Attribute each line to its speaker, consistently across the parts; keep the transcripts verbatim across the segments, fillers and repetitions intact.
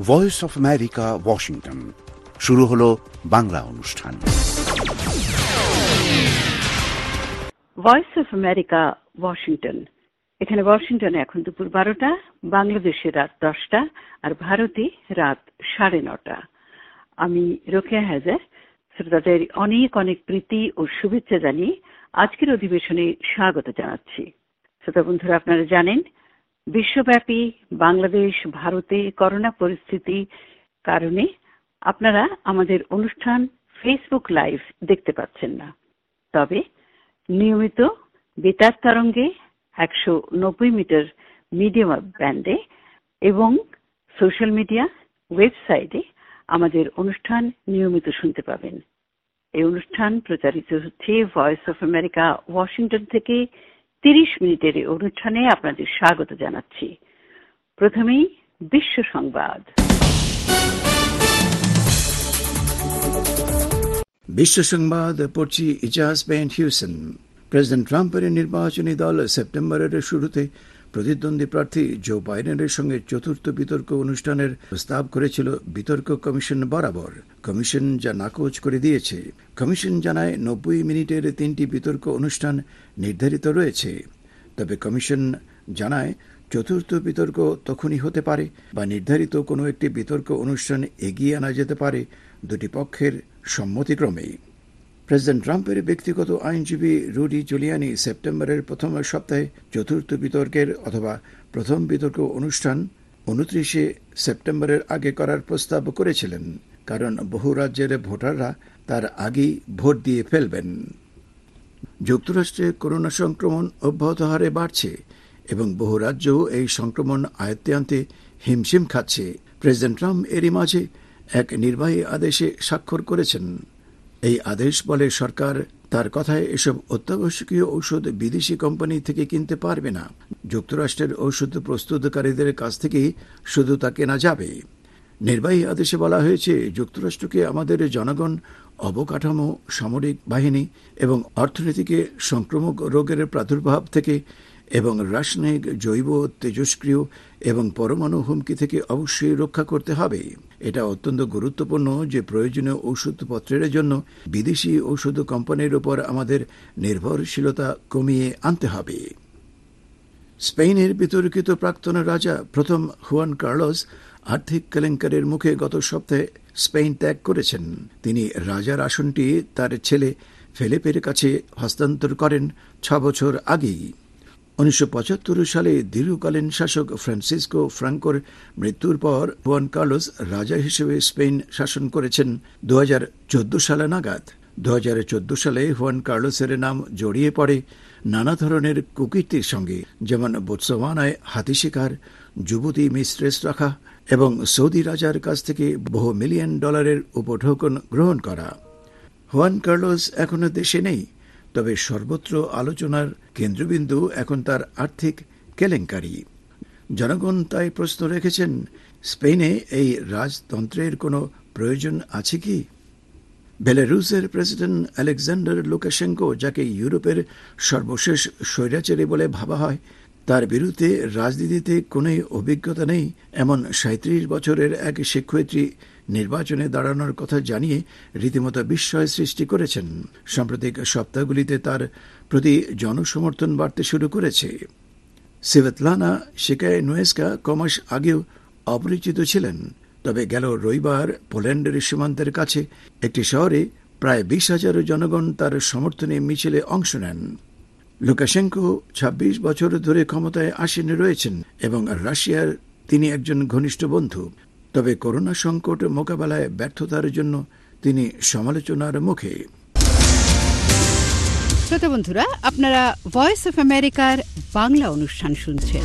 Speaker 1: Voice of America, Washington. শুরু হলো বাংলা অনুষ্ঠান।
Speaker 2: Voice of America, Washington. এখানে ওয়াশিংটনে এখন দুপুর বারোটা, বাংলাদেশে রাত দশটা, আর ভারতে রাত সাড়ে নটা। আমি রোকেয়া হায়দার শ্রোতাদের অনেক অনেক প্রীতি ও শুভেচ্ছা জানিয়ে আজকের অধিবেশনে স্বাগত জানাচ্ছি। শ্রোতা বন্ধুরা, আপনারা জানেন বিশ্বব্যাপী বাংলাদেশ ভারতে করোনা পরিস্থিতি কারণে আপনারা আমাদের অনুষ্ঠান ফেসবুক লাইভ দেখতে পাচ্ছেন না। তবে নিয়মিত বেতার তরঙ্গে একশো নব্বই মিটার মিডিয়াম ব্যান্ডে এবং সোশ্যাল মিডিয়া ওয়েবসাইটে আমাদের অনুষ্ঠান নিয়মিত শুনতে পাবেন। এই অনুষ্ঠান প্রচারিত হচ্ছে ভয়েস অফ আমেরিকা, ওয়াশিংটন থেকে। তিরিশ মিনিটের এই অনুষ্ঠানে আপনাদের স্বাগত জানাচ্ছি। প্রথমেই বিশ্ব সংবাদ।
Speaker 3: বিশ্ব সংবাদ পড়ছি ইজাজ বেন হিউসেন। প্রেসিডেন্ট ট্রাম্পের নির্বাচনী দল সেপ্টেম্বরের শুরুতে প্রতিদ্বন্দ্বী প্রার্থী জো বাইডেনের সঙ্গে চতুর্থ বিতর্ক অনুষ্ঠানের প্রস্তাব করেছিল বিতর্ক কমিশন বরাবর। কমিশন যা নাকচ করে দিয়েছে। কমিশন জানায় নব্বই মিনিটের তিনটি বিতর্ক অনুষ্ঠান নির্ধারিত রয়েছে। তবে কমিশন জানায় চতুর্থ বিতর্ক তখনই হতে পারে বা নির্ধারিত কোনো একটি বিতর্ক অনুষ্ঠান এগিয়ে আনা যেতে পারে দুটি পক্ষের সম্মতিক্রমেই। প্রেসিডেন্ট ট্রাম্পের ব্যক্তিগত আইনজীবী রুডি জুলিয়ানি সেপ্টেম্বরের প্রথম সপ্তাহে চতুর্থ বিতর্কের অথবা প্রথম বিতর্ক অনুষ্ঠান উনত্রিশে সেপ্টেম্বরের আগে করার প্রস্তাব করেছিলেন, কারণ বহু রাজ্যের ভোটাররা তার আগেই ভোট দিয়ে ফেলবেন। যুক্তরাষ্ট্রে করোনা সংক্রমণ অব্যাহত হারে বাড়ছে এবং বহু রাজ্য এই সংক্রমণ আয়ত্তে আনতে হিমশিম খাচ্ছে। প্রেসিডেন্ট ট্রাম্প এরই মাঝে এক নির্বাহী আদেশে স্বাক্ষর করেছেন। এই আদেশ বলে সরকার তার কথায় এসব অত্যাবশ্যকীয় ঔষধ বিদেশি কোম্পানি থেকে কিনতে পারবে না। যুক্তরাষ্ট্রের ঔষধ প্রস্তুতকারীদের কাছ থেকেই শুধু তা কেনা যাবে। নির্বাহী আদেশে বলা হয়েছে, যুক্তরাষ্ট্রকে আমাদের জনগণ, অবকাঠামো, সামরিক বাহিনী এবং অর্থনীতিকে সংক্রামক রোগের প্রাদুর্ভাব থেকে এবং রাসায়নিক, জৈব, তেজস্ক্রিয় এবং পরমাণু হুমকি থেকে অবশ্যই রক্ষা করতে হবে। এটা অত্যন্ত গুরুত্বপূর্ণ যে প্রয়োজনীয় ঔষধপত্রের জন্য বিদেশি ঔষধ কোম্পানির উপর আমাদের নির্ভরশীলতা কমিয়ে আনতে হবে। স্পেনের বিতর্কিত প্রাক্তন রাজা প্রথম হুয়ান কার্লোস আর্থিক কেলেঙ্কারির মুখে গত সপ্তাহে স্পেন ত্যাগ করেছেন। তিনি রাজার আসনটি তার ছেলে ফেলিপের কাছে হস্তান্তর করেন ছ বছর আগেই। উনিশশো পঁচাত্তর সালে দীর্ঘকালীন শাসক ফ্রান্সিসকো ফ্রাঙ্কোর মৃত্যুর পর হুয়ান কার্লোস রাজা হিসেবে স্পেন শাসন করেছেন দু হাজার চোদ্দ সালে নাগাদ। দু হাজার চোদ্দ সালে হুয়ান কার্লোসের নাম জড়িয়ে পড়ে নানা ধরনের কুকীর্তির সঙ্গে, যেমন বোতসোয়ানায় হাতি শিকার, যুবতী মিস্ট্রেস রাখা এবং সৌদি রাজার কাছ থেকে বহু মিলিয়ন ডলারের উপঢৌকন গ্রহণ করা। হুয়ান কার্লোস এখনো দেশে নেই, তবে সর্বত্র আলোচনার কেন্দ্রবিন্দু এখন তার আর্থিক কেলেঙ্কারি। জনগণ তাই প্রশ্ন রেখেছেন, স্পেনে এই রাজতন্ত্রের কোনো প্রয়োজন আছে কি? বেলারুসের প্রেসিডেন্ট আলেকজান্ডার লুকাশেঙ্কো, যাকে ইউরোপের সর্বশেষ স্বৈরাচারী বলে ভাবা হয়, তার বিরুদ্ধে রাজনীতিতে কোনো অভিজ্ঞতা নেই এমন সাঁত্রিশ বছরের এক শিক্ষয়িত্রী নির্বাচনে দাঁড়ানোর কথা জানিয়ে রীতিমতো বিস্ময় সৃষ্টি করেছেন। সাম্প্রতিক সপ্তাহগুলিতে তার প্রতি জনসমর্থন বাড়তে শুরু করেছে। সিভেতলানা শিকায়নুয়েস্কা কমাস আগেও অপরিচিত ছিলেন, তবে গেল রবিবার পোল্যান্ডের সীমান্তের কাছে একটি শহরে প্রায় বিশ হাজার জনগণ তার সমর্থনে মিছিলে অংশ নেন। লুকাশেঙ্কো ছাব্বিশ বছর ধরে ক্ষমতায় আসীন রয়েছেন এবং রাশিয়ার তিনি একজন ঘনিষ্ঠ বন্ধু। তবে করোনা সংকট মোকাবেলায় ব্যর্থতার জন্য তিনি সমালোচনার মুখে।
Speaker 2: শ্রোতা বন্ধুরা, আপনারা ভয়েস অফ আমেরিকার বাংলা অনুষ্ঠান শুনছেন।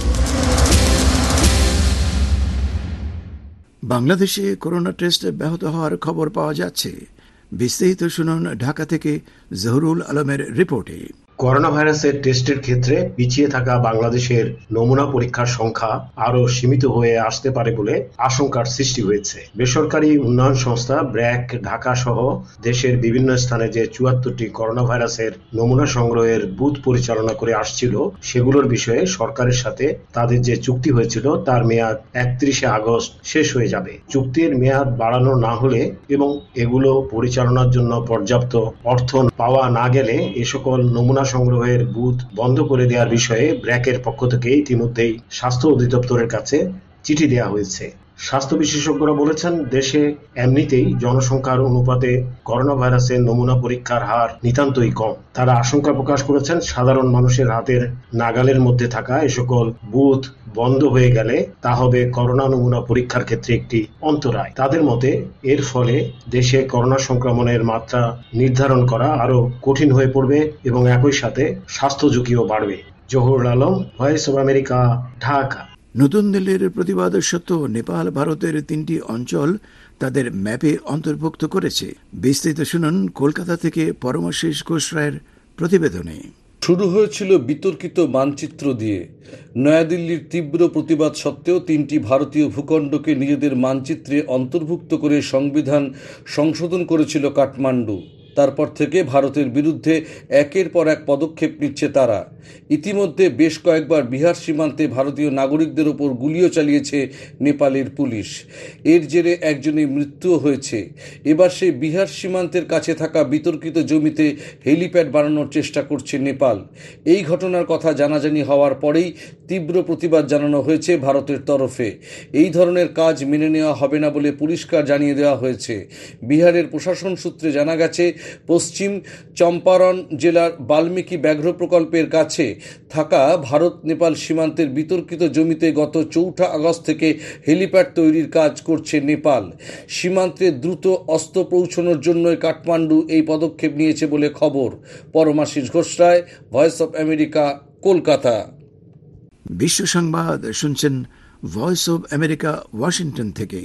Speaker 3: বাংলাদেশে করোনা টেস্ট ব্যাহত হওয়ার খবর পাওয়া যাচ্ছে। বিস্তারিত শুনুন ঢাকা থেকে জহুরুল আলমের রিপোর্টে।
Speaker 4: করোনা ভাইরাসের টেস্টের ক্ষেত্রে পিছিয়ে থাকা বাংলাদেশের নমুনা পরীক্ষার সংখ্যা আরও সীমিত হয়ে আসতে পারে বলে আশঙ্কার সৃষ্টি হয়েছে। বেসরকারি উন্নয়ন সংস্থা ব্র্যাক ঢাকা সহ দেশের বিভিন্ন স্থানে যে চুয়াত্তরটি করোনা ভাইরাসের নমুনা সংগ্রহের বুথ পরিচালনা করে আসছিল, সেগুলোর বিষয়ে সরকারের সাথে তাদের যে চুক্তি হয়েছিল তার মেয়াদ একত্রিশে আগস্ট শেষ হয়ে যাবে। চুক্তির মেয়াদ বাড়ানো না হলে এবং এগুলো পরিচালনার জন্য পর্যাপ্ত অর্থ পাওয়া না গেলে এ সকল নমুনা সংগ্রহের বুথ বন্ধ করে দেওয়ার বিষয়ে ব্র্যাকের পক্ষ থেকে ইতিমধ্যেই স্বাস্থ্য অধিদপ্তরের কাছে চিঠি দেওয়া হয়েছে। স্বাস্থ্য বিশেষজ্ঞরা বলেছেন, দেশে এমনিতেই জনসংখ্যার অনুপাতে করোনা ভাইরাসের নমুনা পরীক্ষার হার নিতান্তই কম। তারা আশঙ্কা প্রকাশ করেছেন, সাধারণ মানুষের হাতের নাগালের মধ্যে থাকা এ সকল বুথ বন্ধ হয়ে গেলে তা হবে করোনা নমুনা পরীক্ষার ক্ষেত্রে একটি অন্তরায়। তাদের মতে এর ফলে দেশে করোনা সংক্রমণের মাত্রা নির্ধারণ করা আরো কঠিন হয়ে পড়বে এবং একই সাথে স্বাস্থ্য ঝুঁকিও বাড়বে। Zahurul Alam, voice of America, Dhaka.
Speaker 3: নতুন দিল্লির প্রতিবাদ সত্ত্বেও নেপাল ভারতের তিনটি অঞ্চল তাদের ম্যাপে অন্তর্ভুক্ত করেছে। বিস্তারিত শুনুন কলকাতা থেকে পরমাশিস ঘোষ রায়ের প্রতিবেদনে।
Speaker 5: শুরু হয়েছিল বিতর্কিত মানচিত্র দিয়ে। নয়াদিল্লির তীব্র প্রতিবাদ সত্ত্বেও তিনটি ভারতীয় ভূখণ্ডকে নিজেদের মানচিত্রে অন্তর্ভুক্ত করে সংবিধান সংশোধন করেছিল কাঠমান্ডু। তারপর থেকে ভারতের বিরুদ্ধে একের পর এক পদক্ষেপ নিচ্ছে তারা। ইতিমধ্যে বেশ কয়েকবার বিহার সীমান্তে ভারতীয় নাগরিকদের ওপর গুলিও চালিয়েছে নেপালের পুলিশ। এর জেরে একজনের মৃত্যুও হয়েছে। এবার সেই বিহার সীমান্তের কাছে থাকা বিতর্কিত জমিতে হেলিপ্যাড বানানোর চেষ্টা করছে নেপাল। এই ঘটনার কথা জানাজানি হওয়ার পরেই তীব্র প্রতিবাদ জানানো হয়েছে ভারতের তরফে। এই ধরনের কাজ মেনে নেওয়া হবে না বলে পরিষ্কার জানিয়ে দেওয়া হয়েছে। বিহারের প্রশাসন সূত্রে জানা গেছে, পশ্চিম চম্পারণ জেলার বাল্মীকি ব্যাঘ্র প্রকল্পের কাছে থাকা ভারত নেপাল সীমান্তের বিতর্কিত জমিতে গত চৌঠা আগস্ট থেকে হেলিপ্যাড তৈরির কাজ করছে নেপাল। সীমান্তে দ্রুত অস্ত্র পৌঁছানোর জন্য কাঠমান্ডু এই পদক্ষেপ নিয়েছে বলে খবর। Paramashis Ghosh Roy, voice of America, Kolkata.
Speaker 3: বিশ্ব সংবাদ শুনছেন ভয়েস অব আমেরিকা, ওয়াশিংটন থেকে।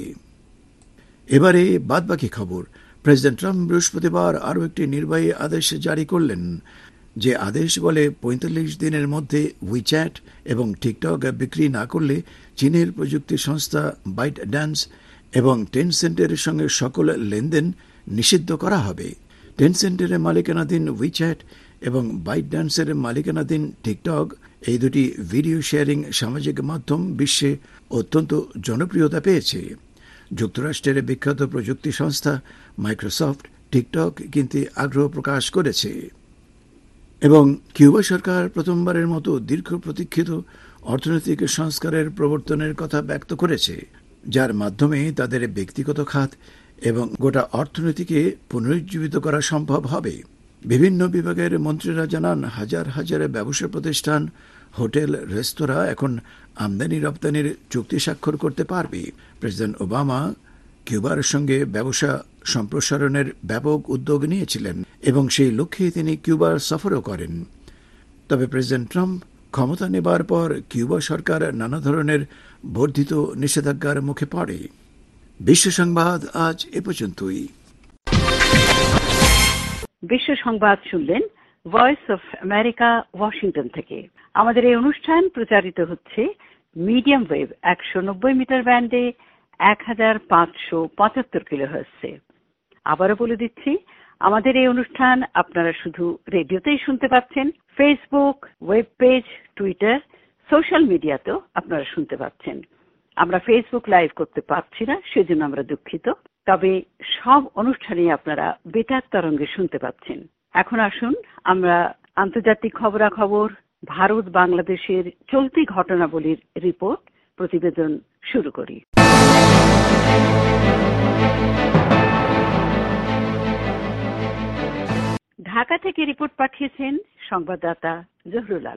Speaker 3: এবারে বাদবাকি খবর। প্রেসিডেন্ট ট্রাম্প বৃহস্পতিবার আরও একটি নির্বাহী আদেশ জারি করলেন, যে আদেশ বলে পঁয়তাল্লিশ দিনের মধ্যে উইচ্যাট এবং টিকটক বিক্রি না করলে চীনের প্রযুক্তি সংস্থা বাইট ড্যান্স এবং টেনসেন্টের সঙ্গে সকল লেনদেন নিষিদ্ধ করা হবে। টেনসেন্টের মালিকানাধীন উইচ্যাট এবং বাইট ড্যান্সের মালিকানাধীন টিকটক, এই দুটি ভিডিও শেয়ারিং সামাজিক মাধ্যম বিশ্বে অত্যন্ত জনপ্রিয়তা পেয়েছে। যুক্তরাষ্ট্রের বিখ্যাত প্রযুক্তি সংস্থা মাইক্রোসফট টিকটক কিনতে আগ্রহ প্রকাশ করেছে এবং কিউবা সরকার প্রথমবারের মতো দীর্ঘ প্রতীক্ষিত অর্থনৈতিক সংস্কারের প্রবর্তনের কথা ব্যক্ত করেছে, যার মাধ্যমে তাদের ব্যক্তিগত খাত এবং গোটা অর্থনীতিকে পুনরুজ্জীবিত করা সম্ভব হবে। বিভিন্ন বিভাগের মন্ত্রীরা জানান, হাজার হাজার ব্যবসা প্রতিষ্ঠান, হোটেল, রেস্তোরাঁ এখন আমদানি রপ্তানির চুক্তি স্বাক্ষর করতে পারবে। প্রেসিডেন্ট ওবামা কিউবার সঙ্গে ব্যবসা সম্প্রসারণের ব্যাপক উদ্যোগ নিয়েছিলেন এবং সেই লক্ষ্যে তিনি কিউবার সফরও করেন। তবে প্রেসিডেন্ট ট্রাম্প ক্ষমতা নেবার পর কিউবা সরকার নানা ধরনের বর্ধিত নিষেধাজ্ঞার মুখে পড়ে। বিশ্ব সংবাদ আজ এ পর্যন্তই।
Speaker 2: বিশ্ব সংবাদ শুনলেন ভয়েস অফ আমেরিকা, ওয়াশিংটন থেকে। আমাদের এই অনুষ্ঠান প্রচারিত হচ্ছে মিডিয়াম ওয়েভ একশো নব্বই মিটার ব্যান্ডে এক হাজার পাঁচশো পঁচাত্তর কিলোহার্টজে। আবারও বলে দিচ্ছি, আমাদের এই অনুষ্ঠান আপনারা শুধু রেডিওতেই শুনতে পাচ্ছেন। Facebook, web page, Twitter, social মিডিয়াতেও আপনারা শুনতে পাচ্ছেন। আমরা ফেসবুক লাইভ করতে পারছি না, সেজন্য আমরা দুঃখিত। তবে সব অনুষ্ঠানেই আপনারা বেতার তরঙ্গে শুনতে পাচ্ছেন। এখন আসুন আমরা আন্তর্জাতিক খবরাখবর, ভারত বাংলাদেশের চলতি ঘটনাবলীর রিপোর্ট প্রতিবেদন শুরু করি। ঢাকা থেকে রিপোর্ট পাঠিয়েছেন সংবাদদাতা জহুরুল আলম।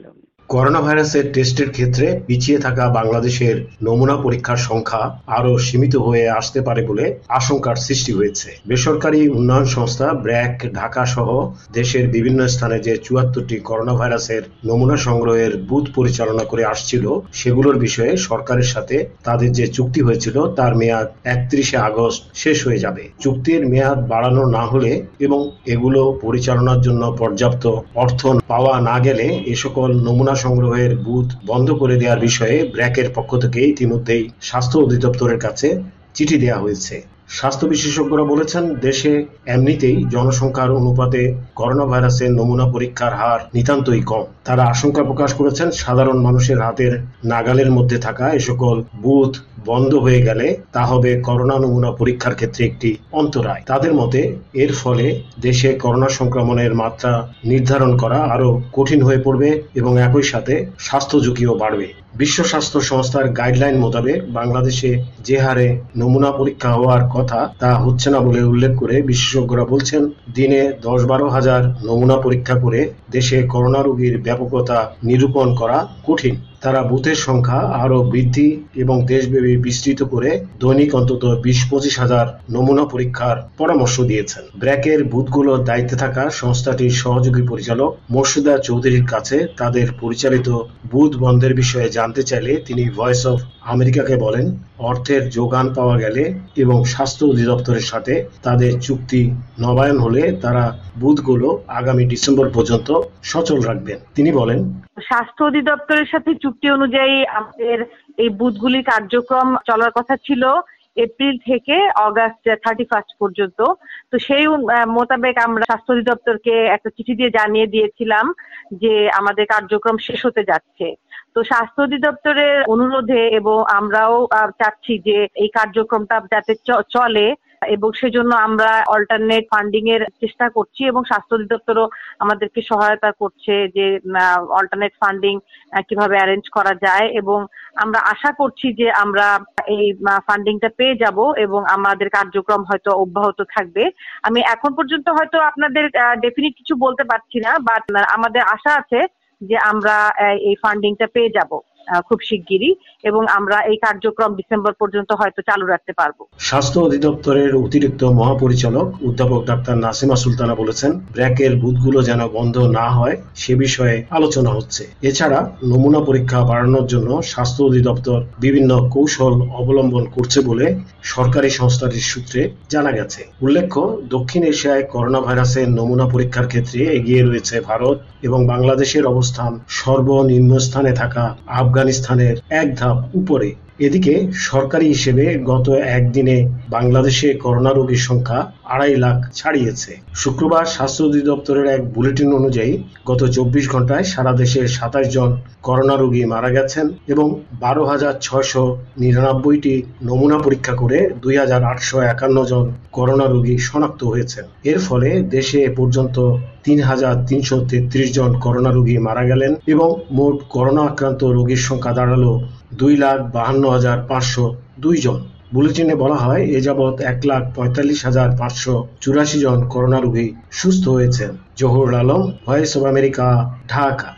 Speaker 4: করোনা ভাইরাসের টেস্টের ক্ষেত্রে পিছিয়ে থাকা বাংলাদেশের নমুনা পরীক্ষার সংখ্যা আরও সীমিত হয়ে আসতে পারে বলে আশঙ্কার সৃষ্টি হয়েছে। বেসরকারি উন্নয়ন সংস্থা ব্র্যাক ঢাকা সহ দেশের বিভিন্ন স্থানে যে চুয়াত্তরটি করোনা ভাইরাসের নমুনা সংগ্রহের বুথ পরিচালনা করে আসছিল সেগুলোর বিষয়ে সরকারের সাথে তাদের যে চুক্তি হয়েছিল তার মেয়াদ একত্রিশে আগস্ট শেষ হয়ে যাবে। চুক্তির মেয়াদ বাড়ানো না হলে এবং এগুলো পরিচালনার জন্য পর্যাপ্ত অর্থ পাওয়া না গেলে এ সকল নমুনা সংগ্রহের বুথ বন্ধ করে দেওয়ার বিষয়ে ব্র্যাকের পক্ষ থেকে ইতিমধ্যেই স্বাস্থ্য অধিদপ্তরের কাছে চিঠি দেওয়া হয়েছে। স্বাস্থ্য বিশেষজ্ঞরা বলেছেন, দেশে এমনিতেই জনসংখ্যার অনুপাতে করোনা ভাইরাসের নমুনা পরীক্ষার হার নিতান্তই কম। তারা আশঙ্কা প্রকাশ করেছেন, সাধারণ মানুষের হাতের নাগালের মধ্যে থাকা এ সকল বুথ বন্ধ হয়ে গেলে তা হবে করোনা নমুনা পরীক্ষার ক্ষেত্রে একটি অন্তরায়। তাদের মতে এর ফলে দেশে করোনা সংক্রমণের মাত্রা নির্ধারণ করা আরো কঠিন হয়ে পড়বে এবং একই সাথে স্বাস্থ্য ঝুঁকিও বাড়বে। বিশ্ব স্বাস্থ্য সংস্থার গাইডলাইন মোতাবেক বাংলাদেশে যে হারে নমুনা পরীক্ষা হওয়ার কথা তা হচ্ছে না বলে উল্লেখ করে বিশেষজ্ঞরা বলছেন, দিনে দশ বারো হাজার নমুনা পরীক্ষা করে দেশে করোনা রোগীর ব্যাপকতা নিরূপণ করা কঠিন। তারা বুথের সংখ্যা আরো বৃদ্ধি এবং দেশব্যাপী বিস্তৃত করে দৈনিক অন্তত বিশ পঁচিশ হাজার নমুনা পরীক্ষার পরামর্শ দিয়েছেন। ব্র্যাকের বুথগুলোর দায়িত্বে থাকা সংস্থাটির সহযোগী পরিচালক মোর্শেদা চৌধুরীর কাছে তাদের পরিচালিত বুথ বন্ধের বিষয়ে জানতে চাইলে তিনি ভয়েস অফ আমেরিকাকে বলেন, অর্থের যোগান পাওয়া গেলে এবং স্বাস্থ্য অধিদপ্তরের সাথে তাদের চুক্তি নবায়ন হলে তারা বুথগুলো আগামী ডিসেম্বর পর্যন্ত সচল রাখবেন। তিনি বলেন,
Speaker 6: স্বাস্থ্য অধিদপ্তরের সাথে চুক্তি অনুযায়ী আমাদের এই বুথগুলির কার্যক্রম চলার কথা ছিল এপ্রিল থেকে অগাস্ট থার্টি ফার্স্ট পর্যন্ত। তো সেই মোতাবেক আমরা স্বাস্থ্য অধিদপ্তরকে একটা চিঠি দিয়ে জানিয়ে দিয়েছিলাম যে আমাদের কার্যক্রম শেষ হতে যাচ্ছে। তো স্বাস্থ্য অধিদপ্তরের অনুরোধে এবং আমরাও চাচ্ছি যে এই কার্যক্রমটা যাতে চলে এবং সেজন্য আমরা অল্টারনেট ফান্ডিং এর চেষ্টা করছি এবং স্বাস্থ্য অধিদপ্তরও আমাদেরকে সহায়তা করছে যে অল্টারনেট ফান্ডিং কিভাবে অ্যারেঞ্জ করা যায় এবং আমরা আশা করছি যে আমরা এই ফান্ডিংটা পেয়ে যাব এবং আমাদের কার্যক্রম হয়তো অব্যাহত থাকবে। আমি এখন পর্যন্ত হয়তো আপনাদের ডেফিনিট কিছু বলতে পারছি না, বাট আমাদের আশা আছে যে আমরা এই ফান্ডিংটা পেয়ে যাব খুব শিগগিরই এবং আমরা এই কার্যক্রম ডিসেম্বর পর্যন্ত হয়তো চালু রাখতে পারবো।
Speaker 4: স্বাস্থ্য অধিদপ্তরের অতিরিক্ত মহাপরিচালক অধ্যাপক ডাক্তার নাসিমা সুলতানা বলেছেন, ব্র্যাকের বুথগুলো যেন বন্ধ না হয় সে বিষয়ে আলোচনা হচ্ছে। এছাড়া নমুনা পরীক্ষা বাড়ানোর জন্য স্বাস্থ্য অধিদপ্তর বিভিন্ন কৌশল অবলম্বন করছে বলে সরকারি সংস্থাটির সূত্রে জানা গেছে। উল্লেখ্য, দক্ষিণ এশিয়ায় করোনা ভাইরাসের নমুনা পরীক্ষার ক্ষেত্রে এগিয়ে রয়েছে ভারত এবং বাংলাদেশের অবস্থান সর্বনিম্ন স্থানে থাকা আফগানিস্তানের এক ধাপ উপরে। এদিকে সরকারি হিসেবে গত একদিনে বাংলাদেশে করোনা রোগীর সংখ্যা আড়াই লাখ ছাড়িয়েছে। শুক্রবার স্বাস্থ্য অধিদপ্তরের এক বুলেটিন অনুযায়ী গত চব্বিশ ঘন্টায় সারা দেশে সাতাশ জন করোনা রোগী মারা গেছেন এবং বারো হাজার ছয়শ নিরানব্বইটি নমুনা পরীক্ষা করে দুই হাজার আটশো একান্ন জন করোনা রোগী শনাক্ত হয়েছেন। এর ফলে দেশে এ পর্যন্ত তিন হাজার তিনশো তেত্রিশ জন করোনা রোগী মারা গেলেন এবং মোট করোনা আক্রান্ত রোগীর সংখ্যা দাঁড়ালো দুই লাখ বাহান্ন হাজার পাঁচশো দুই জন। বুলেটিনে বলা হয়, এ যাবৎ এক লাখ পঁয়তাল্লিশ হাজার পাঁচশো চুরাশি জন করোনা রোগী সুস্থ হয়েছেন। Zahurul Alam, voice of America, Dhaka.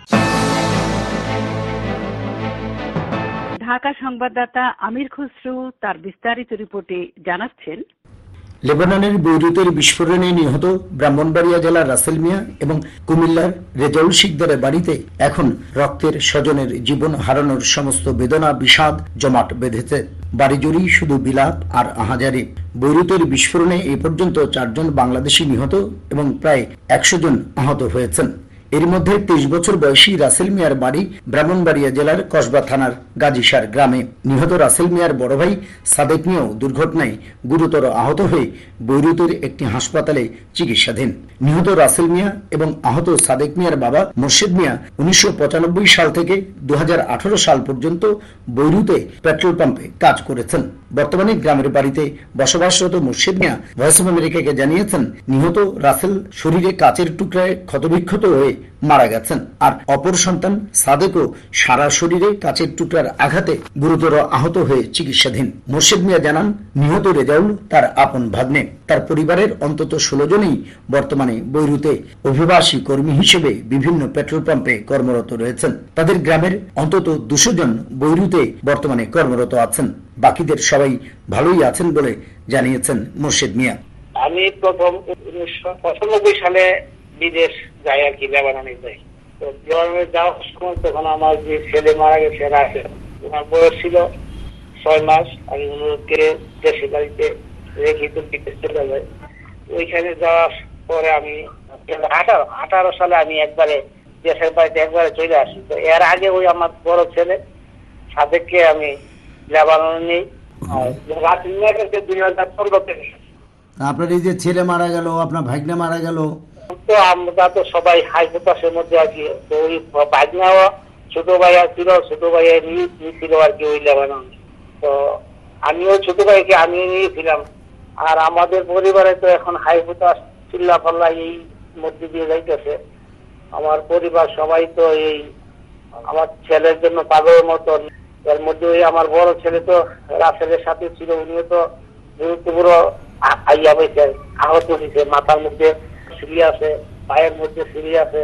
Speaker 2: Dhaka সংবাদদাতা আমির খসরু তার বিস্তারিত রিপোর্টে জানাচ্ছেন,
Speaker 7: লেবাননের বৈরুতের বিস্ফোরণে নিহত ব্রাহ্মণবাড়িয়া জেলার রাসেল মিয়া এবং কুমিল্লার রেজাউল শিকদারের বাড়িতে এখন রক্তের স্বজনের জীবন হারানোর সমস্ত বেদনা বিষাদ জমাট বেঁধেছে। বাড়ি জুড়েই শুধু বিলাপ আর আহাজারি। বৈরুতের বিস্ফোরণে এ পর্যন্ত চারজন বাংলাদেশি নিহত এবং প্রায় একশো জন আহত হয়েছেন। এর মধ্যে তেইশ বছর বয়সী রাসেল মিয়ার বাড়ি ব্রাহ্মণবাড়িয়া জেলার কসবা থানার গাজীসার গ্রামে। নিহত রাসেল মিয়ার বড় ভাই সাদেক মিয়াও দুর্ঘটনায় গুরুতর আহত হয়ে বৈরুতের একটি হাসপাতালে চিকিৎসাধীন। নিহত রাসেল মিয়া এবং আহত সাদেক মিয়ার বাবা মোর্শেদ মিয়া উনিশশো পঁচানব্বই সাল থেকে দু হাজার আঠারো সাল পর্যন্ত বৈরুতে পেট্রোল পাম্পে কাজ করেছেন। বর্তমানে গ্রামের বাড়িতে বসবাসরত মোর্শেদ মিয়া ভয়েস অব আমেরিকাকে জানিয়েছেন, নিহত রাসেল শরীরে কাচের টুকরায় ক্ষতবিক্ষত হয়ে মারা গেছেন। আর অপর সন্তান সাদেকও সারা শরীরে কাচের টুকরার আঘাতে গুরুতর আহত হয়ে চিকিৎসাধীন। মোর্শেদ মিয়া জানান, নিহত রেজাউল তার আপন ভাগ্নে। তার পরিবারের অন্তত ষোলো জনই বর্তমানে বৈরুতে অভিবাসী কর্মী হিসেবে বিভিন্ন পেট্রোল পাম্পে কর্মরত রয়েছেন। তাদের গ্রামের অন্তত দুশো জন বৈরুতে বর্তমানে কর্মরত আছেন। বাকিদের সবাই ভালোই আছেন বলে জানিয়েছেন মোর্শেদ মিয়া।
Speaker 8: আমি প্রথম উনিশশো পঁচানব্বই সালে বিদেশ যাই আর কি, লেবাননে যাই। তো লেবাননে যাওয়ার সময় তখন আমার যে ছেলে মারা গেছে রাসেল, ওনার বয়স ছিল ছয় মাস। আমি ওনাকে দেশের বাড়িতে রেখে তো বিদেশ চলে যাই। ওইখানে যাওয়ার পরে আমি আঠারো আঠারো সালে আমি একবারে দেশের বাড়িতে একবারে চলে আসি। তো এর আগে ওই আমার বড় ছেলে সাদেককে আমি লেবাননে নেই, রাসেল নিয়ে গেছে দুই হাজার পনেরো থেকে।
Speaker 9: আপনার এই যে ছেলে মারা গেল, আপনার ভাগ্নে মারা গেল,
Speaker 8: তো আমরা তো সবাই হাই হতাশের মধ্যে আছি। তো ওই ভাগ্নাও ছোট ভাইয়া ছিল, ছোট ভাইয়া নিয়েছিল আর কি ওই লেবানন। তো আমিও ছোট ভাইকে আমিও নিয়েছিলাম। আর আমাদের পরিবারে তো এখন হাই হতাশ চিল্লা পাল্লা এই মধ্যে দিয়ে যাইতেছে। আমার পরিবার সবাই তো এই আমার ছেলের জন্য পাগলের মতন। এর মধ্যে ওই আমার বড় ছেলে তো রাসেলের সাথে ছিল, উনিও তো গুরুত্বপূর্ণ আইয়া হয়েছে, আহত হয়েছে, মাথার মধ্যে সিঁড়ি আছে, পায়ের মধ্যে সিঁড়ি আছে।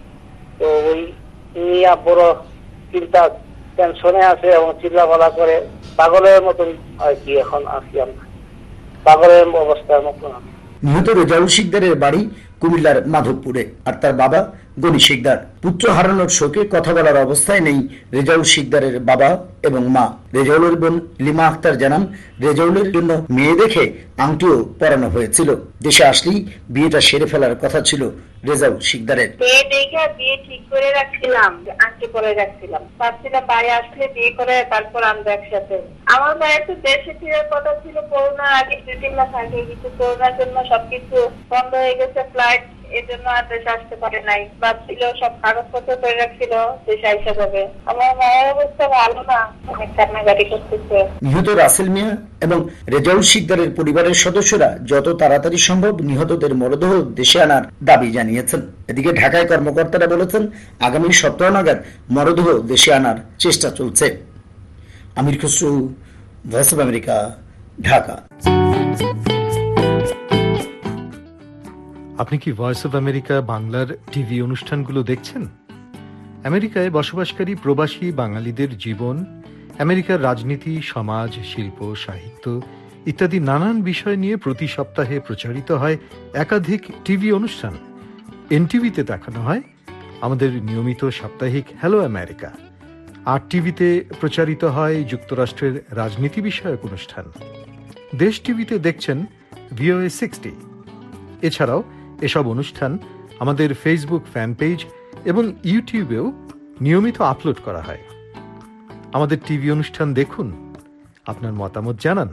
Speaker 8: তো ওই নিয়ে বড় চিন্তা টেনশনে আছে এবং চিল্লাফালা করে পাগলের মতন আর কি এখন আছি আমরা, পাগলের অবস্থার মতন।
Speaker 7: নিহত রেজাউল শিকদারের বাড়ি কুমিল্লার মাধবপুরে, আর তার বাবা গনি শিকদার। পুত্র হারানোর শোকে কথা বলার অবস্থায় নেই রেজাউল শিকদারের বাবা এবং মা। রেজাউলের বোন লিমা আক্তার জানান, রেজাউলের জন্য মেয়ে দেখে আংটিও পরানো হয়েছিল। দেশে আসলেই বিয়েটা সেরে ফেলার কথা ছিল রেজাউল শিকদারের।
Speaker 6: মেয়ে দেখে বিয়ে ঠিক করে রাখছিলাম, আংটি পরে রাখছিলাম, ভাবছিলাম ভাই আসলে বিয়ে করে তারপর আমরা একসাথে। আমার ভাইয়ের তো দেশে ফেরার কথা ছিল করোনার আগে, দুই তিন মাস আগে, কিন্তু করোনার জন্য সবকিছু বন্ধ হয়ে গেছে, ফ্লাইট, এর জন্য আর দেশে আসতে পারে নাই। ভাবছিল সব কাগজপত্র করে রাখছিল দেশে আইসা যাবে। আমার মায়ের অবস্থা ভালো না, অনেক কান্নাকাটি করতেছে।
Speaker 7: নিহত রাসেল মিয়া এবং রেজাউল শিকদারের পরিবারের সদস্যরা যত তাড়াতাড়ি সম্ভব নিহতদের মরদেহ দেশে আনার দাবি জানিয়েছেন। এদিকে ঢাকায় কর্মকর্তারা বলেছেন, আগামী সপ্তাহ নাগাদ মরদেহ দেশে আনার চেষ্টা চলছে। Amir Khasru, voice of America, Dhaka.
Speaker 10: আপনি কি ভয়েস অব আমেরিকা বাংলার টিভি অনুষ্ঠানগুলো দেখছেন? আমেরিকায় বসবাসকারী প্রবাসী বাঙালিদের জীবন, আমেরিকার রাজনীতি, সমাজ, শিল্প, সাহিত্য ইত্যাদি নানান বিষয় নিয়ে প্রতি সপ্তাহে প্রচারিত হয় একাধিক টিভি অনুষ্ঠান। এনটিভিতে দেখানো হয় আমাদের নিয়মিত সাপ্তাহিক হ্যালো আমেরিকা। আর টিভিতে প্রচারিত হয় যুক্তরাষ্ট্রের রাজনীতি বিষয়ক অনুষ্ঠান। দেশ টিভিতে দেখছেন ভিওএ সিক্সটি। এছাড়াও এসব অনুষ্ঠান আমাদের ফেসবুক ফ্যান পেজ এবং ইউটিউবেও নিয়মিত আপলোড করা হয়। আমাদের টিভি অনুষ্ঠান দেখুন, আপনার মতামত জানান।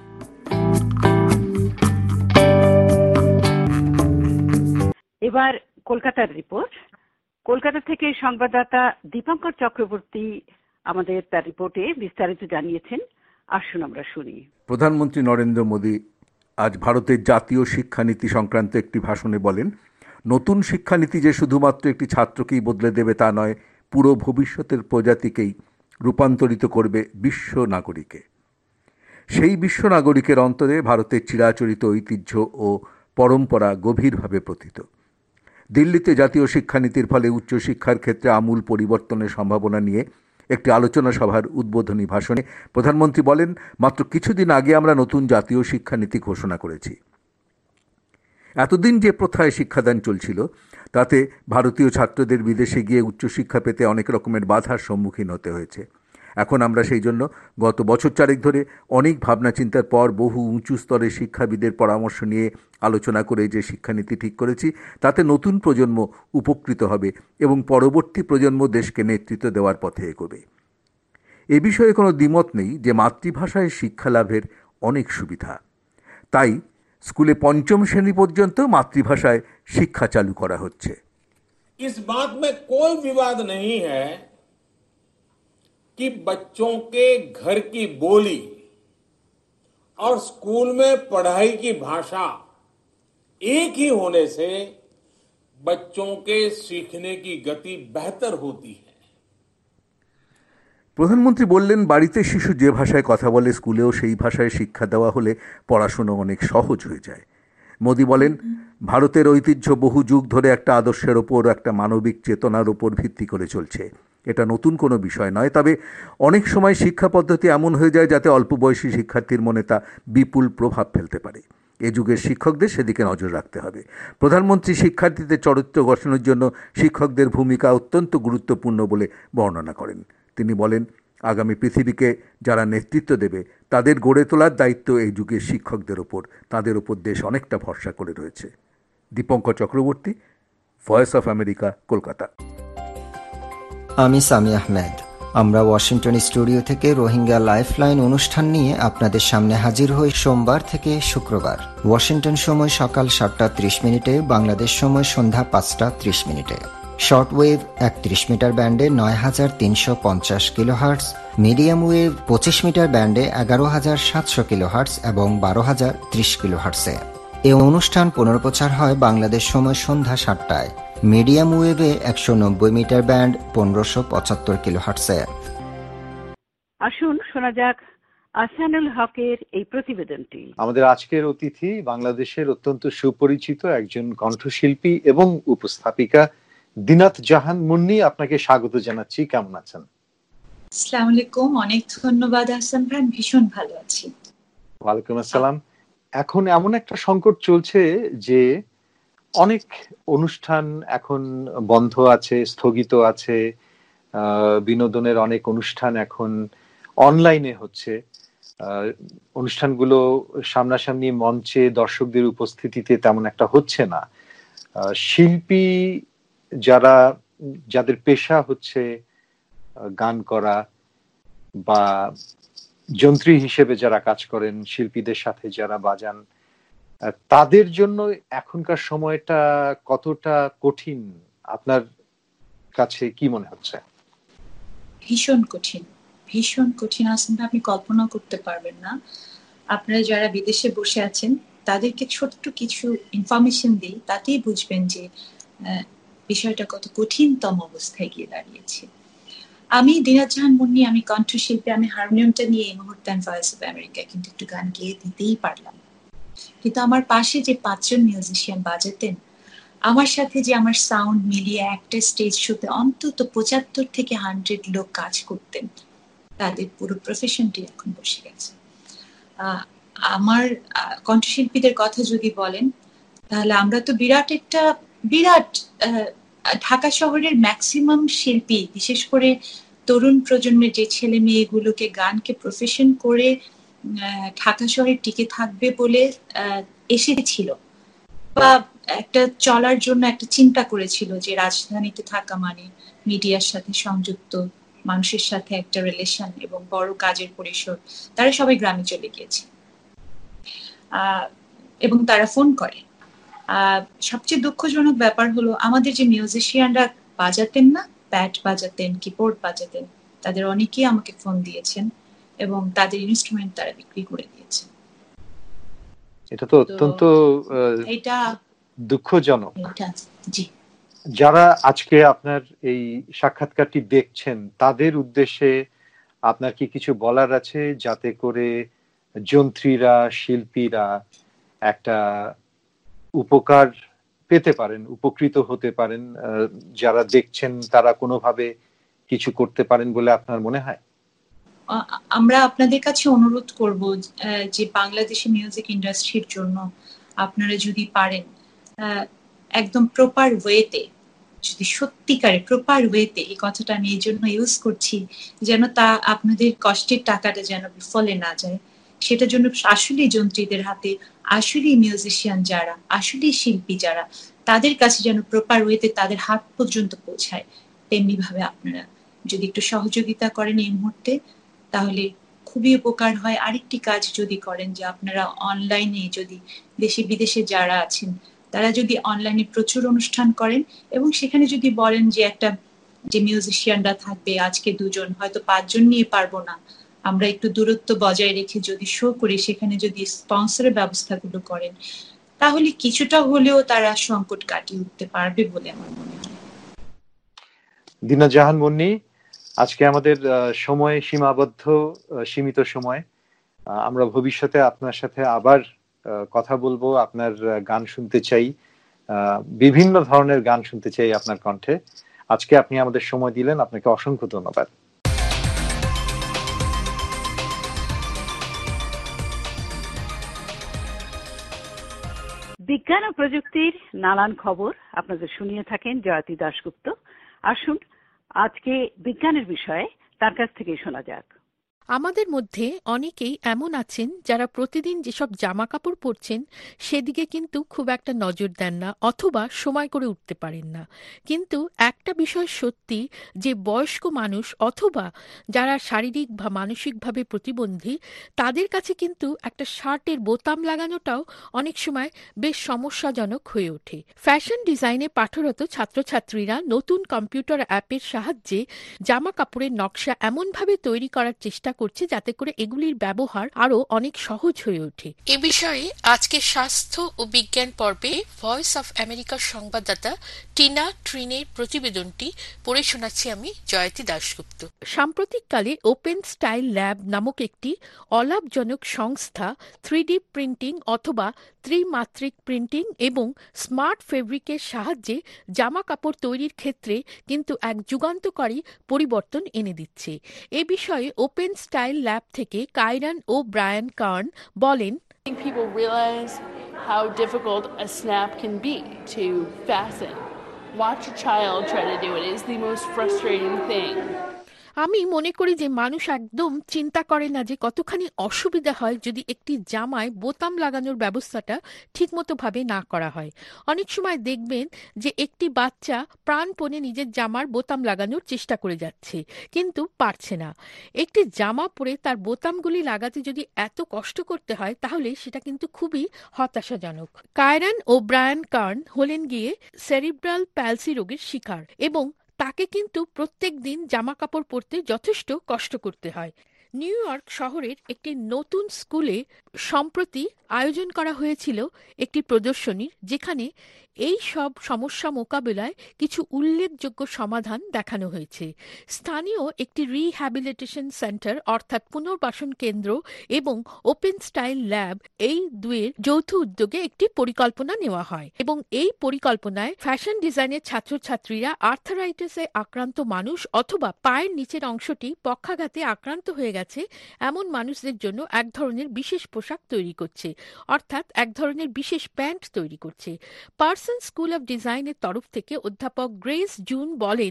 Speaker 2: এবার কলকাতার রিপোর্ট। কলকাতা থেকে সংবাদদাতা দীপঙ্কর চক্রবর্তী আমাদের তার রিপোর্টে বিস্তারিত জানিয়েছেন। আসুন আমরা শুনি।
Speaker 1: প্রধানমন্ত্রী নরেন্দ্র মোদী আজ ভারতের জাতীয় শিক্ষানীতি সংক্রান্ত একটি ভাষণে বলেন, নতুন শিক্ষানীতি যে শুধুমাত্র একটি ছাত্রকেই বদলে দেবে তা নয়, পুরো ভবিষ্যতের প্রজাতিকেই রূপান্তরিত করবে বিশ্ব নাগরিকে। সেই বিশ্ব নাগরিকের অন্তরে ভারতের চিরাচরিত ঐতিহ্য ও পরম্পরা গভীরভাবে প্রথিত। দিল্লিতে জাতীয় শিক্ষানীতির ফলে উচ্চশিক্ষার ক্ষেত্রে আমূল পরিবর্তনের সম্ভাবনা নিয়ে একটি আলোচনা সভার উদ্বোধনী ভাষণে প্রধানমন্ত্রী বলেন, মাত্র কিছুদিন আগে আমরা নতুন জাতীয় শিক্ষানীতি ঘোষণা করেছি। এতদিন যে প্রথায় শিক্ষাদান চলছিল তাতে ভারতীয় ছাত্রদের বিদেশে গিয়ে উচ্চশিক্ষা পেতে অনেক রকমের বাধার সম্মুখীন হতে হয়েছে। এখন আমরা সেই জন্য গত বছর চারেক ধরে অনেক ভাবনা চিন্তার পর বহু উঁচু স্তরের শিক্ষাবিদের পরামর্শ নিয়ে আলোচনা করে যে শিক্ষানীতি ঠিক করেছি তাতে নতুন প্রজন্ম উপকৃত হবে এবং পরবর্তী প্রজন্ম দেশকে নেতৃত্ব দেওয়ার পথে এগোবে। এ বিষয়ে কোনো দ্বিমত নেই যে মাতৃভাষায় শিক্ষা লাভের অনেক সুবিধা। তাই স্কুলে পঞ্চম শ্রেণী পর্যন্ত মাতৃভাষায় শিক্ষা চালু করা হচ্ছে।
Speaker 11: इस बात में कोई विवाद नहीं है कि बच्चों के घर की बोली और स्कूल में पढ़ाई की भाषा एक ही होने से बच्चों के सीखने की गति बेहतर होती है।
Speaker 1: প্রধানমন্ত্রী বললেন, বাড়িতে শিশু যে ভাষায় কথা বলে স্কুলেও সেই ভাষায় শিক্ষা দেওয়া হলে পড়াশুনো অনেক সহজ হয়ে যায়। মোদি বলেন, ভারতের ঐতিহ্য বহু যুগ ধরে একটা আদর্শের ওপর, একটা মানবিক চেতনার ওপর ভিত্তি করে চলছে। এটা নতুন কোনো বিষয় নয়, তবে অনেক সময় শিক্ষা পদ্ধতি এমন হয়ে যায় যাতে অল্প বয়সী শিক্ষার্থীর মনে তা বিপুল প্রভাব ফেলতে পারে। এ যুগের শিক্ষকদের সেদিকে নজর রাখতে হবে। প্রধানমন্ত্রী শিক্ষার্থীদের চরিত্র গঠনের জন্য শিক্ষকদের ভূমিকা অত্যন্ত গুরুত্বপূর্ণ বলে বর্ণনা করেন। তিনি বলেন, আগামী পৃথিবীকে যারা নেতৃত্ব দেবে তাদের গড়ে তোলার দায়িত্ব এই যুগের শিক্ষকদের ওপর। তাদের ওপর দেশ অনেকটা ভরসা করে রয়েছে। Dipankar Chakraborty, voice of America, Kolkata.
Speaker 12: আমি সামি আহমেদ। আমরা ওয়াশিংটন স্টুডিও থেকে রোহিঙ্গা লাইফলাইন অনুষ্ঠান নিয়ে আপনাদের সামনে হাজির হই সোমবার থেকে শুক্রবার। ওয়াশিংটন সময় সকাল সাতটা ত্রিশ মিনিটে, বাংলাদেশ সময় সন্ধ্যা পাঁচটা ত্রিশ মিনিটে। শর্ট ওয়েভ একত্রিশ মিটার ব্যান্ডে নয় হাজার তিনশো পঞ্চাশ কিলোহার্টস, মিডিয়াম ওয়েভ পঁচিশ মিটার ব্যান্ডে এগারো হাজার সাতশো কিলোহার্টস এবং বারো হাজার ত্রিশ কিলোহার্টসে। এ অনুষ্ঠান পুনর্প্রচার হয় বাংলাদেশ সময় সন্ধ্যা সাতটায়, মিডিয়াম ওয়েভে একশো নব্বই মিটার ব্যান্ড পনেরোশো পঁচাত্তর কিলোহার্টসে।
Speaker 2: আসুন শোনা যাক আহসানুল হকের এই প্রতিবেদনটি।
Speaker 13: আমাদের আজকের অতিথি বাংলাদেশের অত্যন্ত সুপরিচিত একজন কণ্ঠশিল্পী এবং উপস্থাপিকা দিনাত জাহান মুন্নি। আপনাকে স্বাগত জানাচ্ছি। কেমন আছেন?
Speaker 14: আসসালামু আলাইকুম। অনেক ধন্যবাদ হাসান ভাই, ভীষণ ভালো আছি।
Speaker 13: ওয়ালাইকুম আসসালাম। এখন এমন একটা সংকট চলছে যে অনেক অনুষ্ঠান এখন বন্ধ আছে, স্থগিত আছে। বিনোদনের অনেক অনুষ্ঠান এখন অনলাইনে হচ্ছে। অনুষ্ঠানগুলো সামনাসামনি মঞ্চে দর্শকদের উপস্থিতিতে তেমন একটা হচ্ছে না। শিল্পী যারা, যাদের পেশা হচ্ছে গান করা বা যন্ত্রী হিসেবে যারা কাজ করেন, শিল্পীদের সাথে যারা বাজান, তাদের জন্য এখনকার সময়টা কতটা কঠিন আপনার কাছে কি মনে হচ্ছে?
Speaker 14: ভীষণ কঠিন, ভীষণ কঠিন আসেন, আপনি কল্পনা করতে পারবেন না। আপনারা যারা বিদেশে বসে আছেন তাদেরকে ছোট্ট কিছু ইনফরমেশন দিই, তাতেই বুঝবেন যে বিষয়টা কত কঠিনতম অবস্থায় গিয়ে দাঁড়িয়েছে। আমি দিনাত জাহান মুন্নি, আমি কণ্ঠশিল্পী, আমি হারমোনিয়ামটা নিয়ে এই মুহূর্তে ভয়েস অফ আমেরিকা কিন্তু একটু গান গেয়ে দিতেই পারলাম, কিন্তু আমার পাশে যে পাঁচজন মিউজিশিয়ান বাজাতেন, আমার সাথে যে আমার সাউন্ড মিলিয়ে একটা স্টেজ শোতে অন্তত পঁচাত্তর থেকে হান্ড্রেড লোক কাজ করতেন, তাদের পুরো প্রফেশনটি এখন বসে গেছে। আহ আমার কণ্ঠশিল্পীদের কথা যদি বলেন তাহলে আমরা তো বিরাট একটা বিরাট ঢাকা শহরের ম্যাক্সিমাম শিল্পী, বিশেষ করে তরুণ প্রজন্মের যে ছেলে মেয়েগুলোকে গানকে প্রফেশন করে ঢাকা শহরে টিকে থাকবে বলে এসেছিল বা একটা চলার জন্য একটা চিন্তা করেছিল যে রাজধানীতে থাকা মানে মিডিয়ার সাথে সংযুক্ত, মানুষের সাথে একটা রিলেশন এবং বড় কাজের পরিসর, তারা সবাই গ্রামে চলে গিয়েছে আহ এবং তারা ফোন করে। আহ সবচেয়ে দুঃখজনক ব্যাপার হলো আমাদের যে মিউজিশিয়ানরা বাজাতেন না, প্যাড বাজাতেন, কিবোর্ড বাজাতেন, তাদের অনেকেই আমাকে ফোন দিয়েছেন এবং তাদের ইনস্ট্রুমেন্ট তারা বিক্রি করে দিয়েছেন।
Speaker 13: এটা তো অত্যন্ত
Speaker 14: এটা
Speaker 13: দুঃখজনক।
Speaker 14: জি,
Speaker 13: যারা আজকে আপনার এই সাক্ষাৎকারটি দেখছেন তাদের উদ্দেশ্যে আপনার কি কিছু বলার আছে, যাতে করে যন্ত্রীরা, শিল্পীরা একটা উপকার পেতে পারেন, উপকৃত হতে পারেন, যারা দেখছেন তারা কোনোভাবে কিছু করতে পারেন বলে আপনার মনে হয়?
Speaker 14: আমরা আপনাদের কাছে অনুরোধ করব যে বাংলাদেশি মিউজিক ইন্ডাস্ট্রির জন্য আপনারা যদি পারেন একদম প্রপার ওয়েতে, যদি সত্যিকারে প্রপার ওয়েতে, এই কথাটা আমি এই জন্য ইউজ করছি যেন তা আপনাদের কষ্টের টাকাটা যেন বিফলে না যায়, সেটার জন্য আসলে যন্ত্রীদের হাতে, আসলে মিউজিশিয়ান যারা, আসলে শিল্পী যারা, তাদের কাছে যেন প্রপার ওয়েতে তাদের হাত পর্যন্ত পৌঁছায়, তেমনি ভাবে আপনারা যদি একটু সহযোগিতা করেন এই মুহূর্তে তাহলে খুবই উপকার হয়। আরেকটি কাজ যদি করেন যে আপনারা অনলাইনে, যদি দেশে বিদেশে যারা আছেন তারা যদি অনলাইনে প্রচুর অনুষ্ঠান করেন এবং সেখানে যদি বলেন যে একটা যে মিউজিশিয়ানরা থাকবে আজকে দুজন, হয়তো পাঁচজন নিয়ে পারবো না, আমরা একটু দূরত্ব বজায় রেখে যদি শো করি, সেখানে যদি স্পন্সরের ব্যবস্থাগুলো করেন তাহলে কিছুটা হলেও তারা সংকট কাটিয়ে উঠতে পারবে বলে আমার মনে হয়।
Speaker 13: দিনা জাহান মুন্নি, আজকে আমাদের সময় সীমাবদ্ধ, সীমিত সময়। আমরা ভবিষ্যতে আপনার সাথে আবার কথা বলবো, আপনার গান শুনতে চাই, বিভিন্ন ধরনের গান শুনতে চাই আপনার কণ্ঠে। আজকে আপনি আমাদের সময় দিলেন, আপনাকে অসংখ্য ধন্যবাদ।
Speaker 2: বিজ্ঞান ও প্রযুক্তির নানান খবর আপনাদের শুনিয়ে থাকেন জয়তী দাশগুপ্ত। আসুন আজকে বিজ্ঞানের বিষয়ে তার কাছ থেকে শোনা যাক।
Speaker 15: আমাদের মধ্যে অনেকেই এমন আছেন যারা প্রতিদিন যেসব জামা কাপড় পরছেন সেদিকে কিন্তু খুব একটা নজর দেন না অথবা সময় করে উঠতে পারেন না। কিন্তু একটা বিষয় সত্যি যে বয়স্ক মানুষ অথবা যারা শারীরিক বা মানসিকভাবে প্রতিবন্ধী তাদের কাছে কিন্তু একটা শার্টের বোতাম লাগানোটাও অনেক সময় বেশ সমস্যাজনক হয়ে ওঠে। ফ্যাশন ডিজাইনে পাঠরত ছাত্রছাত্রীরা নতুন কম্পিউটার অ্যাপের সাহায্যে জামা কাপড়ের নকশা এমনভাবে তৈরি করার চেষ্টা করছে যাতে করে এগুলির ব্যবহার আরো অনেক সহজ হয়ে ওঠে। এ বিষয়ে আজকে স্বাস্থ্য ও বিজ্ঞান পর্বে ভয়েস অফ আমেরিকার সংবাদদাতা টিনা ট্রিনের প্রতিবেদনটি পড়ে শোনাচ্ছি আমি জয়তী দাশগুপ্ত। সাম্প্রতিককালে ওপেন স্টাইল ল্যাব নামক একটি অলাভজনক সংস্থা থ্রি ডি প্রিন্টিং অথবা ত্রিমাত্রিক প্রিন্টিং এবং স্মার্ট ফেব্রিকের সাহায্যে জামা কাপড় তৈরির ক্ষেত্রে কিন্তু এক যুগান্তকারী পরিবর্তন এনে দিচ্ছে। এ বিষয়ে ওপেন স্টাইল ল্যাব থেকে কাইরান ও ব্রায়ান কার্ন বলেন,
Speaker 16: People realize how difficult a snap can be to fasten. Watch a child try to do it. It is the most frustrating thing.
Speaker 15: আমি মনে করি যে মানুষ একদম চিন্তা করে না যে কতখানি অসুবিধা হয় যদি একটি জামায় বোতাম লাগানোর ব্যবস্থাটা ঠিকমতো ভাবে না করা হয়। অনেক সময় দেখবেন যে একটি বাচ্চা প্রাণপণে নিজের জামার বোতাম লাগানোর চেষ্টা করে যাচ্ছে কিন্তু পারছে না। একটি জামা পরে তার বোতামগুলি লাগাতে যদি এত কষ্ট করতে হয় তাহলে সেটা কিন্তু খুবই হতাশাজনক। কায়রান ও ব্রায়ান কার্ন হলেন গিয়ে সেরিব্রাল প্যালসি রোগের শিকার এবং তাকে কিন্তু প্রত্যেক দিন জামা কাপড় পরতে যথেষ্ট কষ্ট করতে হয়। নিউ ইয়র্ক শহরের একটি নতুন স্কুলে সম্প্রতি আয়োজন করা হয়েছিল একটি প্রদর্শনীর, যেখানে এই সব সমস্যা মোকাবিলায় কিছু উল্লেখযোগ্য সমাধান দেখানো হয়েছে। স্থানীয় একটি রিহ্যাবিলিটেশন সেন্টার অর্থাৎ পুনর্বাসন কেন্দ্র এবং ওপেন স্টাইল ল্যাব এই দুয়ের যৌথ উদ্যোগে একটি পরিকল্পনা নেওয়া হয় এবং এই পরিকল্পনায় ফ্যাশন ডিজাইনের ছাত্রছাত্রীরা আর্থারাইটিসে আক্রান্ত মানুষ অথবা পায়ের নিচের অংশটি পক্ষাঘাতে আক্রান্ত হয়ে গেছে এমন মানুষদের জন্য এক ধরনের বিশেষ পোশাক তৈরি করছে, অর্থাৎ এক ধরনের বিশেষ প্যান্ট তৈরি করছে। পার্সন স্কুল অফ ডিজাইনের তরফ থেকে অধ্যাপক গ্রেস জুন বলেন,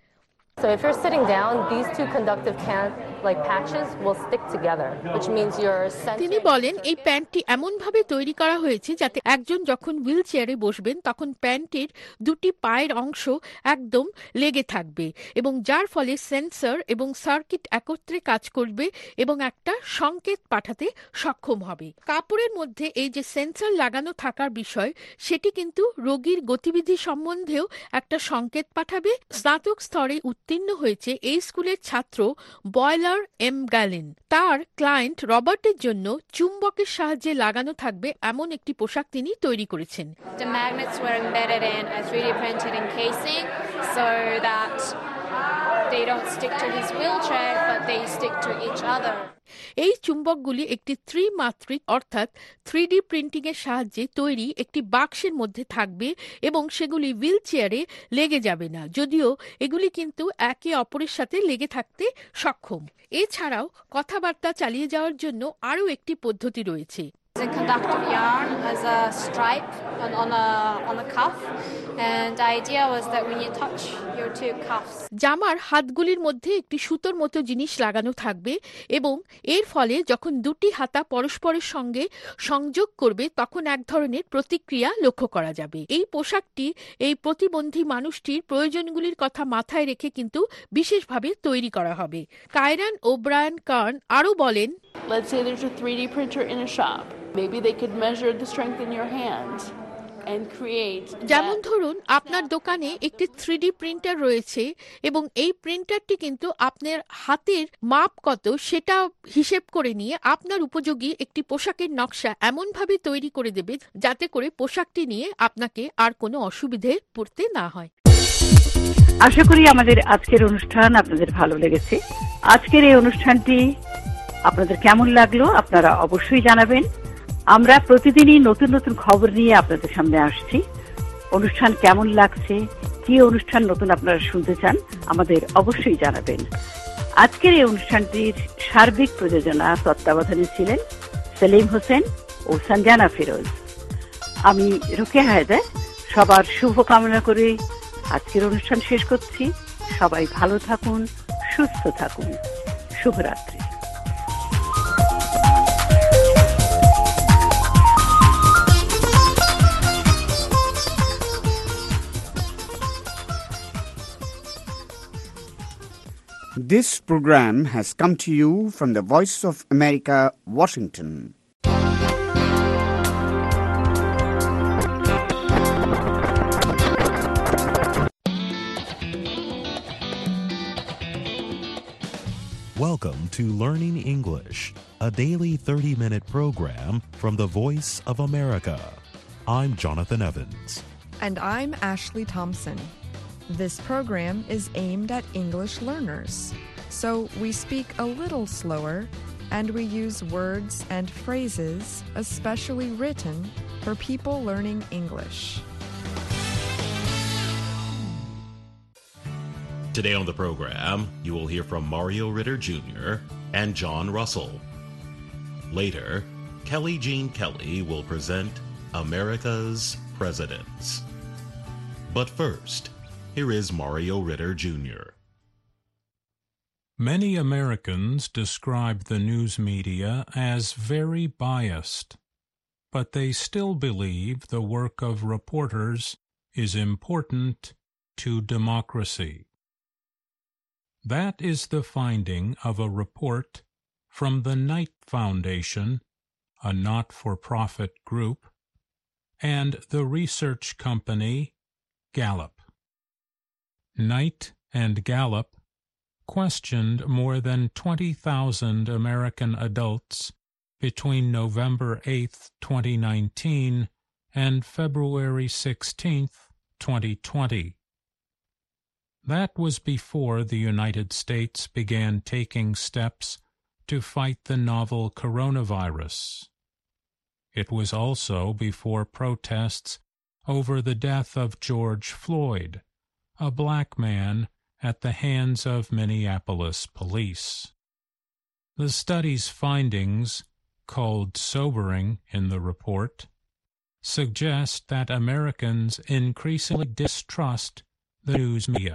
Speaker 17: So if you're sitting down, these two conductive can like patches will stick together, which means your
Speaker 15: তিনি বলেন এই প্যান্টটি এমনভাবে তৈরি করা হয়েছে যাতে একজন যখন হুইল চেয়ারে বসবেন তখন প্যান্টের দুটি পায়ের অংশ একদম লেগে থাকবে এবং যার ফলে সেন্সর এবং সার্কিট একত্রে কাজ করবে এবং একটা সংকেত পাঠাতে সক্ষম হবে। কাপড়ের মধ্যে এই যে সেন্সর লাগানো থাকার বিষয় সেটি কিন্তু রোগীর গতিবিধি সম্বন্ধেও একটা সংকেত পাঠাবে। স্নাতক স্তরে উত্তীর্ণ হয়েছে এই স্কুলের ছাত্র বয়লার এম গ্যালিন। তার ক্লায়েন্ট রবার্টের জন্য চুম্বকের সাহায্যে লাগানো থাকবে এমন একটি পোশাক তিনি তৈরি করেছেন।
Speaker 18: The magnets were embedded in a three D printed encasing so that they don't stick to his wheelchair but they stick to each other.
Speaker 15: এই চুম্বকগুলি একটি ত্রিমাত্রিক অর্থাৎ থ্রি ডি প্রিন্টিং এর সাহায্যে তৈরি একটি বাক্সের মধ্যে থাকবে এবং সেগুলি হুইল চেয়ারে লেগে যাবে না, যদিও এগুলি কিন্তু একে অপরের সাথে লেগে থাকতে সক্ষম। এছাড়াও কথাবার্তা চালিয়ে যাওয়ার জন্য আরও একটি পদ্ধতি রয়েছে।
Speaker 18: A conductive yarn as a stripe on, on a on a cuff, and the idea was that when you touch your two cuffs,
Speaker 15: জামার হাতগুলির মধ্যে একটি সুতোর মতো জিনিস লাগানো থাকবে এবং এর ফলে যখন দুটি হাতা পরস্পরের সঙ্গে সংযোগ করবে তখন এক ধরনের প্রতিক্রিয়া লক্ষ্য করা যাবে। এই পোশাকটি এই প্রতিবন্ধী মানুষটির প্রয়োজনগুলির কথা মাথায় রেখে কিন্তু বিশেষভাবে তৈরি করা হবে। কায়রান ও ব্রায়ান কার্ন আরও বলেন,
Speaker 16: Let's say there's a three D printer in a shop. Maybe they could measure the strength in your hands. and create.
Speaker 15: যেমন ধরুন আপনার দোকানে একটি থ্রি ডি প্রিন্টার রয়েছে এবং এই প্রিন্টারটি কিন্তু আপনার হাতের মাপ কত সেটা হিসেব করে নিয়ে আপনার উপযোগী একটি পোশাকের নকশা এমনভাবে তৈরি করে দেবে যাতে করে পোশাকটি নিয়ে আপনাকে আর কোনো অসুবিধে পড়তে না হয়।
Speaker 2: আশা করি আমাদের আজকের অনুষ্ঠান আপনাদের ভালো লেগেছে। আজকের এই অনুষ্ঠানটি আপনাদের কেমন লাগলো আপনারা অবশ্যই জানাবেন। আমরা প্রতিদিনই নতুন নতুন খবর নিয়ে আপনাদের সামনে আসছি। অনুষ্ঠান কেমন লাগছে, কি অনুষ্ঠান নতুন আপনারা শুনতে চান আমাদের অবশ্যই জানাবেন। আজকের এই অনুষ্ঠানটির সার্বিক প্রযোজনা তত্ত্বাবধানে ছিলেন সেলিম হোসেন ও সঞ্জানা ফিরোজ। আমি রোকেয়া হায়দার সবার শুভকামনা করে আজকের অনুষ্ঠান শেষ করছি। সবাই ভালো থাকুন, সুস্থ থাকুন। শুভরাত্রি।
Speaker 19: This program has come to you from the Voice of America, Washington.
Speaker 20: Welcome to Learning English, a daily thirty-minute program from the Voice of America. I'm Jonathan Evans.
Speaker 21: And I'm Ashley Thompson. This program is aimed at English learners, so we speak a little slower and we use words and phrases especially written for people learning English.
Speaker 20: Today on the program, you will hear from Mario Ritter Junior and John Russell. Later, Kelly Jean Kelly will present America's Presidents. But first, here is Mario Ritter Junior
Speaker 22: Many Americans describe the news media as very biased, but they still believe the work of reporters is important to democracy. That is the finding of a report from the Knight Foundation, a not-for-profit group, and the research company Gallup. Knight and Gallup questioned more than twenty thousand American adults between November eighth, twenty nineteen and February sixteenth, twenty twenty. That was before the United States began taking steps to fight the novel coronavirus. It was also before protests over the death of George Floyd, a black man, at the hands of Minneapolis police. The study's findings, called sobering in the report, suggest that Americans increasingly distrust the news media.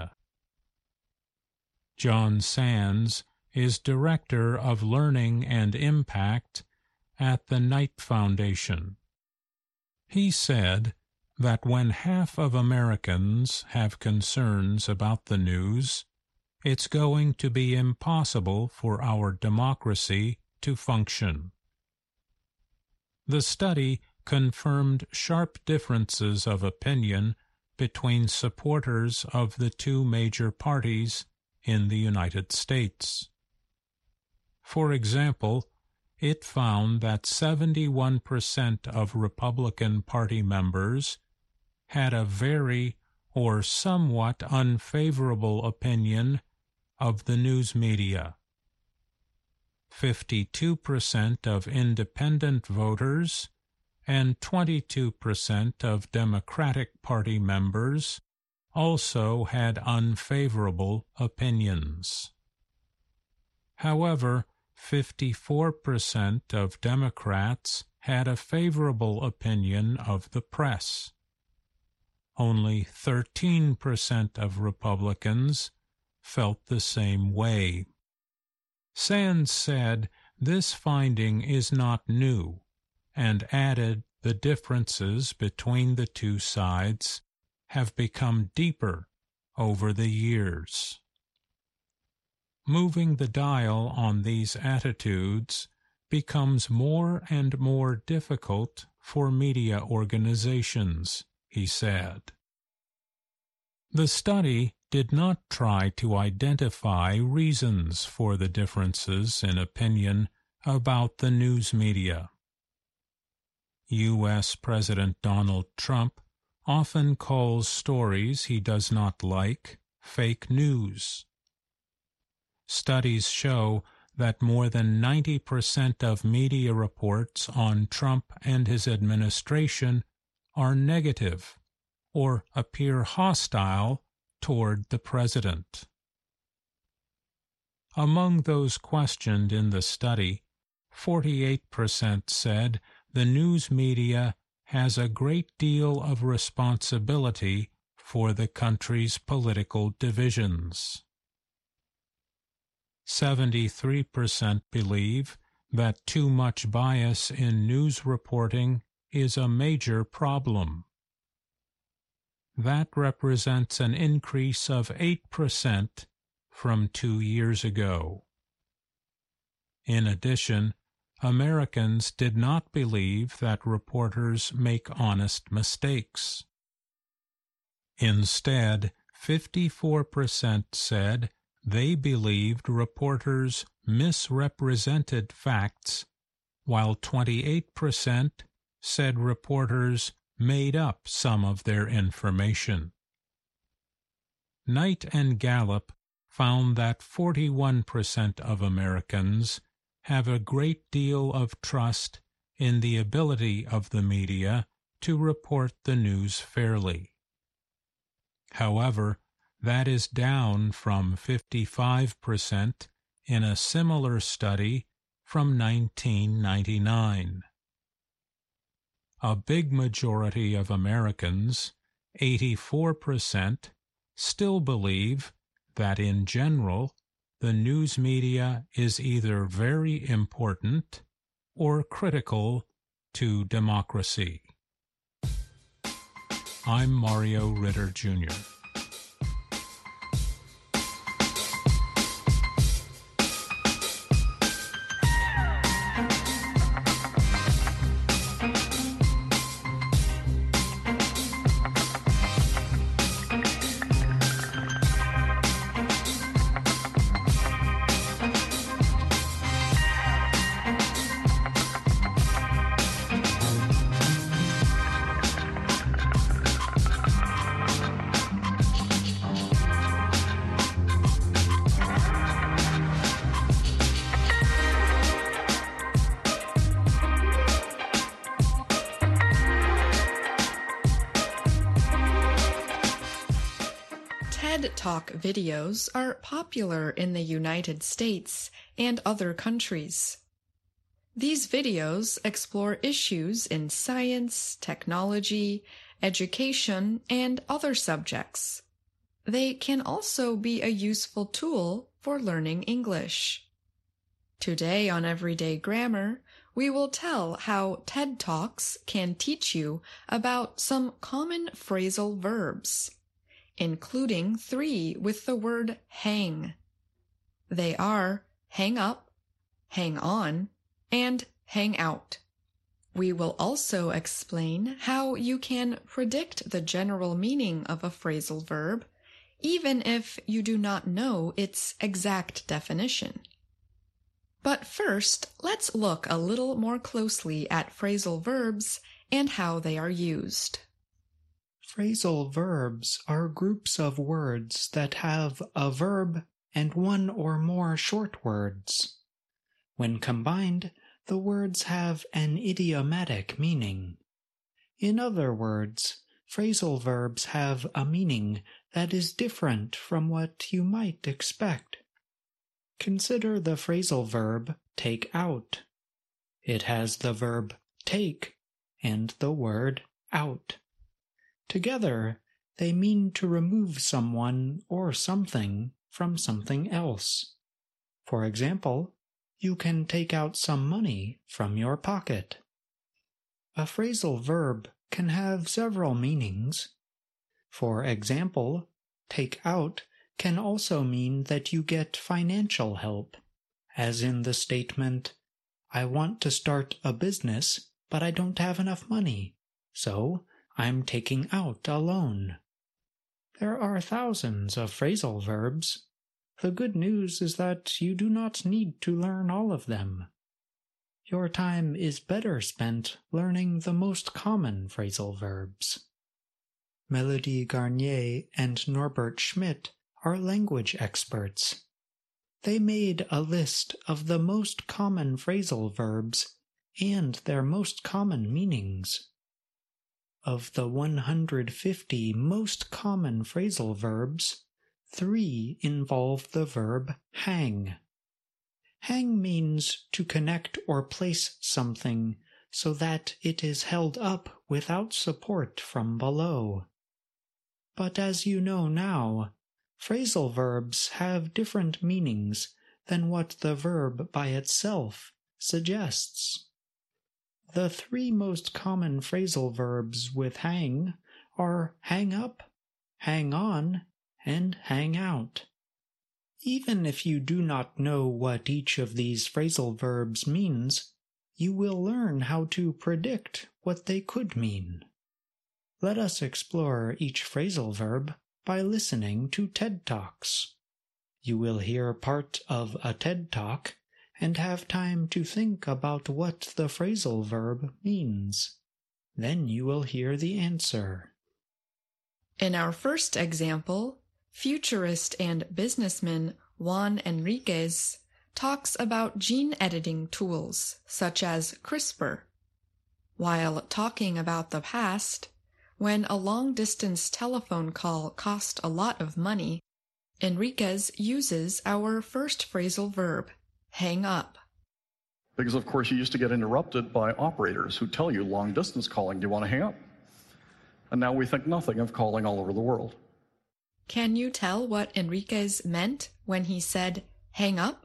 Speaker 22: John Sands is Director of Learning and Impact at the Knight Foundation. He said that when half of Americans have concerns about the news, it's going to be impossible for our democracy to function. The study confirmed sharp differences of opinion between supporters of the two major parties in the United States. For example, it found that seventy-one percent of Republican Party members had a very or somewhat unfavorable opinion of the news media. fifty-two percent of independent voters and twenty-two percent of Democratic Party members also had unfavorable opinions. However, fifty-four percent of Democrats had a favorable opinion of the press. Only thirteen percent of Republicans felt the same way. Sands said this finding is not new, and added the differences between the two sides have become deeper over the years. Moving the dial on these attitudes becomes more and more difficult for media organizations, he said. The study did not try to identify reasons for the differences in opinion about the news media. U S President Donald Trump often calls stories he does not like fake news. Studies show that more than ninety percent of media reports on Trump and his administration are negative or appear hostile toward the president. Among those questioned in the study, forty-eight percent said the news media has a great deal of responsibility for the country's political divisions. seventy-three percent believe that too much bias in news reporting is a major problem. That represents an increase of eight percent from two years ago. In addition, Americans did not believe that reporters make honest mistakes. Instead, fifty-four percent said they believed reporters misrepresented facts, while twenty-eight percent said reporters made up some of their information. Knight and Gallup found that forty-one percent of Americans have a great deal of trust in the ability of the media to report the news fairly. However, that is down from fifty-five percent in a similar study from nineteen ninety-nine. A big majority of Americans, eighty-four percent, still believe that in general the news media is either very important or critical to democracy. I'm Mario Ritter, Junior
Speaker 21: TED Talk videos are popular in the United States and other countries. These videos explore issues in science, technology, education, and other subjects. They can also be a useful tool for learning English. Today on Everyday Grammar, we will tell how TED Talks can teach you about some common phrasal verbs, including three with the word hang. They are hang up, hang on, and hang out. We will also explain how you can predict the general meaning of a phrasal verb, even if you do not know its exact definition. But first, let's look a little more closely at phrasal verbs and how they are used.
Speaker 3: Phrasal verbs are groups of words that have a verb and one or more short words. When combined, the words have an idiomatic meaning. In other words, phrasal verbs have a meaning that is different from what you might expect. Consider the phrasal verb take out. It has the verb take and the word out. Together, they mean to remove someone or something from something else. For example, you can take out some money from your pocket. A phrasal verb can have several meanings. For example, take out can also mean that you get financial help, as in the statement, I want to start a business but I don't have enough money, so I'm taking out a loan. There are thousands of phrasal verbs. The good news is that you do not need to learn all of them. Your time is better spent learning the most common phrasal verbs. Melody Garnier and Norbert Schmidt are language experts. They made a list of the most common phrasal verbs and their most common meanings. Of the one hundred fifty most common phrasal verbs, three involve the verb hang. Hang means to connect or place something so that it is held up without support from below. But as you know now, phrasal verbs have different meanings than what the verb by itself suggests. The three most common phrasal verbs with hang are hang up, hang on, and hang out. Even if you do not know what each of these phrasal verbs means, you will learn how to predict what they could mean. Let us explore each phrasal verb by listening to TED Talks. You will hear part of a TED Talk and have time to think about what the phrasal verb means. Then you will hear the answer.
Speaker 21: In our first example, futurist and businessman Juan Enriquez talks about gene editing tools such as CRISPR. While talking about the past, when a long-distance telephone call cost a lot of money, Enriquez uses our first phrasal verb, hang up.
Speaker 4: Because, of course, you used to get interrupted by operators who tell you long-distance calling, do you want to hang up? And now we think nothing of calling all over the world.
Speaker 21: Can you tell what Enriquez meant when he said, hang up?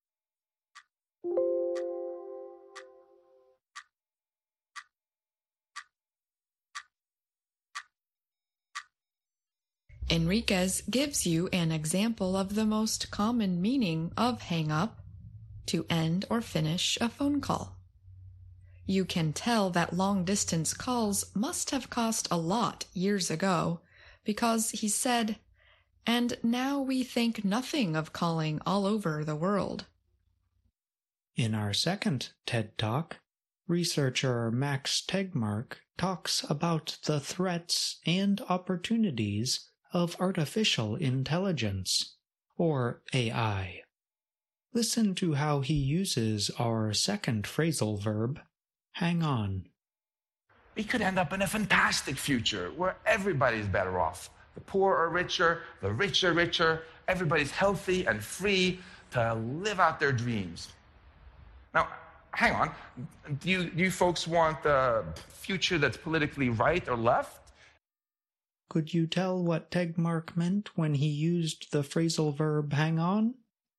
Speaker 21: Enriquez gives you an example of the most common meaning of hang up, to end or finish a phone call. You can tell that long-distance calls must have cost a lot years ago because he said, and now we think nothing of calling all over the world.
Speaker 3: In our second TED Talk, researcher Max Tegmark talks about the threats and opportunities of artificial intelligence, or A I. Listen to how he uses our second phrasal verb, hang on.
Speaker 5: We could end up in a fantastic future where everybody's better off. The poor are richer, the rich are richer, everybody's healthy and free to live out their dreams. Now, hang on. Do you, do you folks want a future that's politically right or left?
Speaker 3: Could you tell what Tegmark meant when he used the phrasal verb hang on?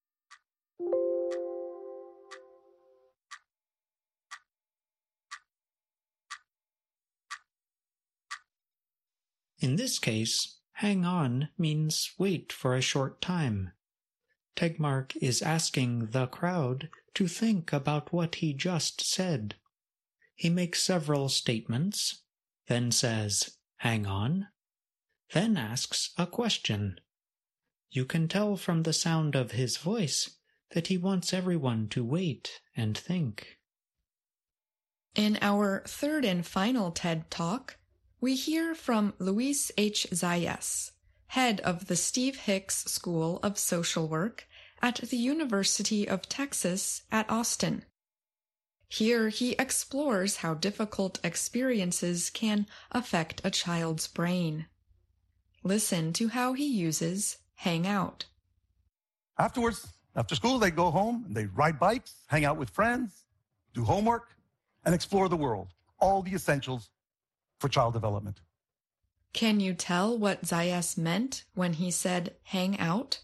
Speaker 3: In this case, hang on means wait for a short time. Tegmark is asking the crowd to think about what he just said. He makes several statements, then says, hang on, then asks a question. You can tell from the sound of his voice that he wants everyone to wait and think.
Speaker 21: In our third and final TED Talk, we hear from Luis H. Zayas, head of the Steve Hicks School of Social Work at the University of Texas at Austin. Here he explores how difficult experiences can affect a child's brain. Listen to how he uses hang out.
Speaker 23: Afterwards, after school, they go home, and they ride bikes, hang out with friends, do homework, and explore the world. All the essentials for child development.
Speaker 21: Can you tell what Zayas meant when he said hang out?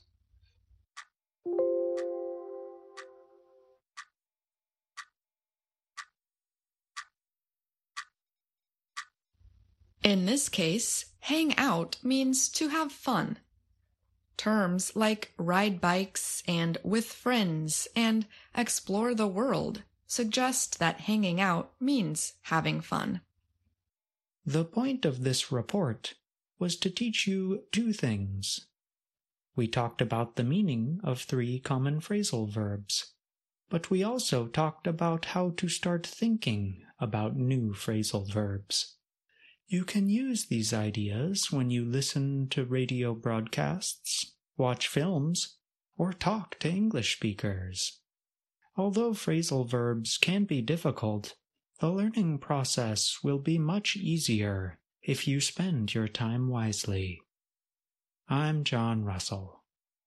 Speaker 21: In this case, hang out means to have fun. Terms like ride bikes and with friends and explore the world suggest that hanging out means having fun.
Speaker 3: The point of this report was to teach you two things. We talked about the meaning of three common phrasal verbs, but we also talked about how to start thinking about new phrasal verbs. You can use these ideas when you listen to radio broadcasts, watch films, or talk to English speakers. Although phrasal verbs can be difficult, the learning process will be much easier if you spend your time wisely. I'm John Russell.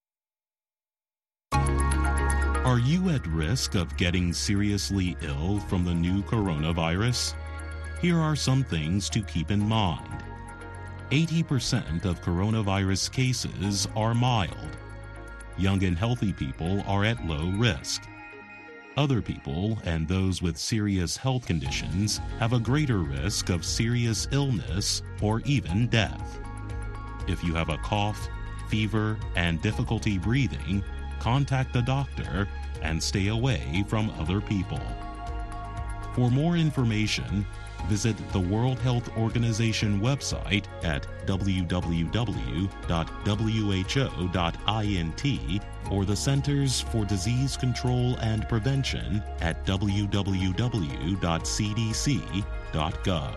Speaker 20: Are you at risk of getting seriously ill from the new coronavirus? Here are some things to keep in mind. eighty percent of coronavirus cases are mild. Young and healthy people are at low risk. Other people and those with serious health conditions have a greater risk of serious illness or even death. If you have a cough, fever, and difficulty breathing, contact the doctor and stay away from other people. For more information, visit the World Health Organization website at w w w dot w h o dot int or the Centers for Disease Control and Prevention at w w w dot c d c dot gov.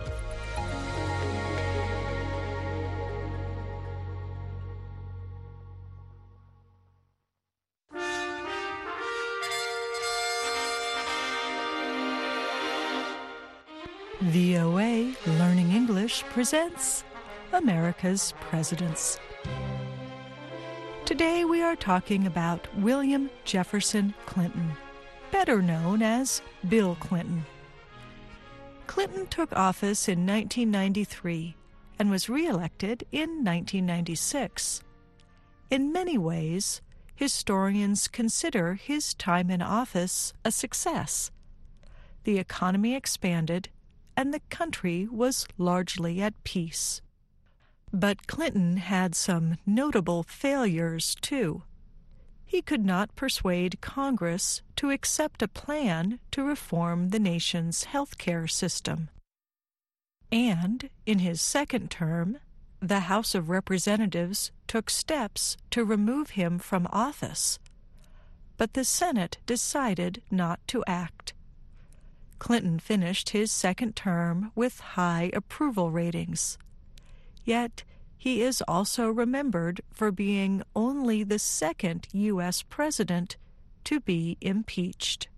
Speaker 6: V O A Learning English presents America's Presidents. Today we are talking about William Jefferson Clinton, better known as Bill Clinton. Clinton took office in nineteen ninety-three and was re-elected in nineteen ninety-six. In many ways, historians consider his time in office a success. The economy expanded, and the country was largely at peace. But Clinton had some notable failures, too. He could not persuade Congress to accept a plan to reform the nation's health care system. And, in his second term, the House of Representatives took steps to remove him from office. But the Senate decided not to act. Clinton finished his second term with high approval ratings. Yet, he is also remembered for being only the second U S president to be impeached.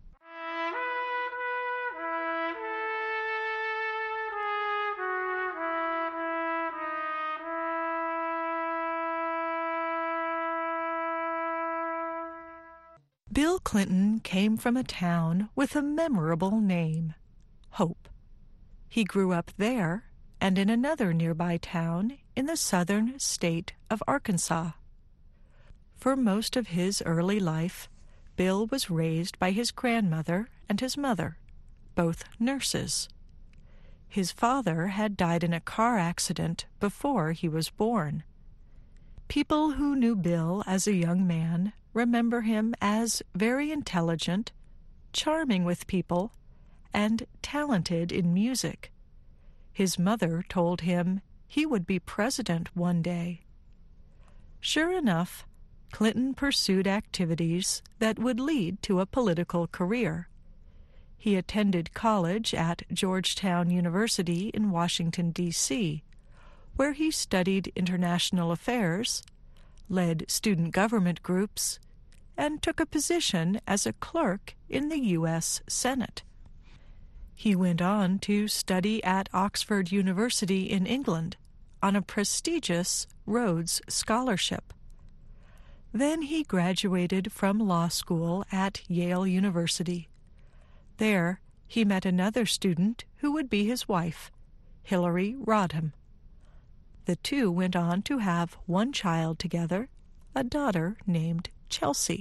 Speaker 6: Bill Clinton came from a town with a memorable name, Hope. He grew up there and in another nearby town in the southern state of Arkansas. For most of his early life, Bill was raised by his grandmother and his mother, both nurses. His father had died in a car accident before he was born. People who knew Bill as a young man remember him as very intelligent, charming with people, and talented in music. His mother told him he would be president one day. Sure enough, Clinton pursued activities that would lead to a political career. He attended college at Georgetown University in Washington, D C, where he studied international affairs, led student government groups, and took a position as a clerk in the U S Senate. He went on to study at Oxford University in England on a prestigious Rhodes Scholarship. Then he graduated from law school at Yale University. There, he met another student who would be his wife, Hillary Rodham. The two went on to have one child together, a daughter named Chelsea.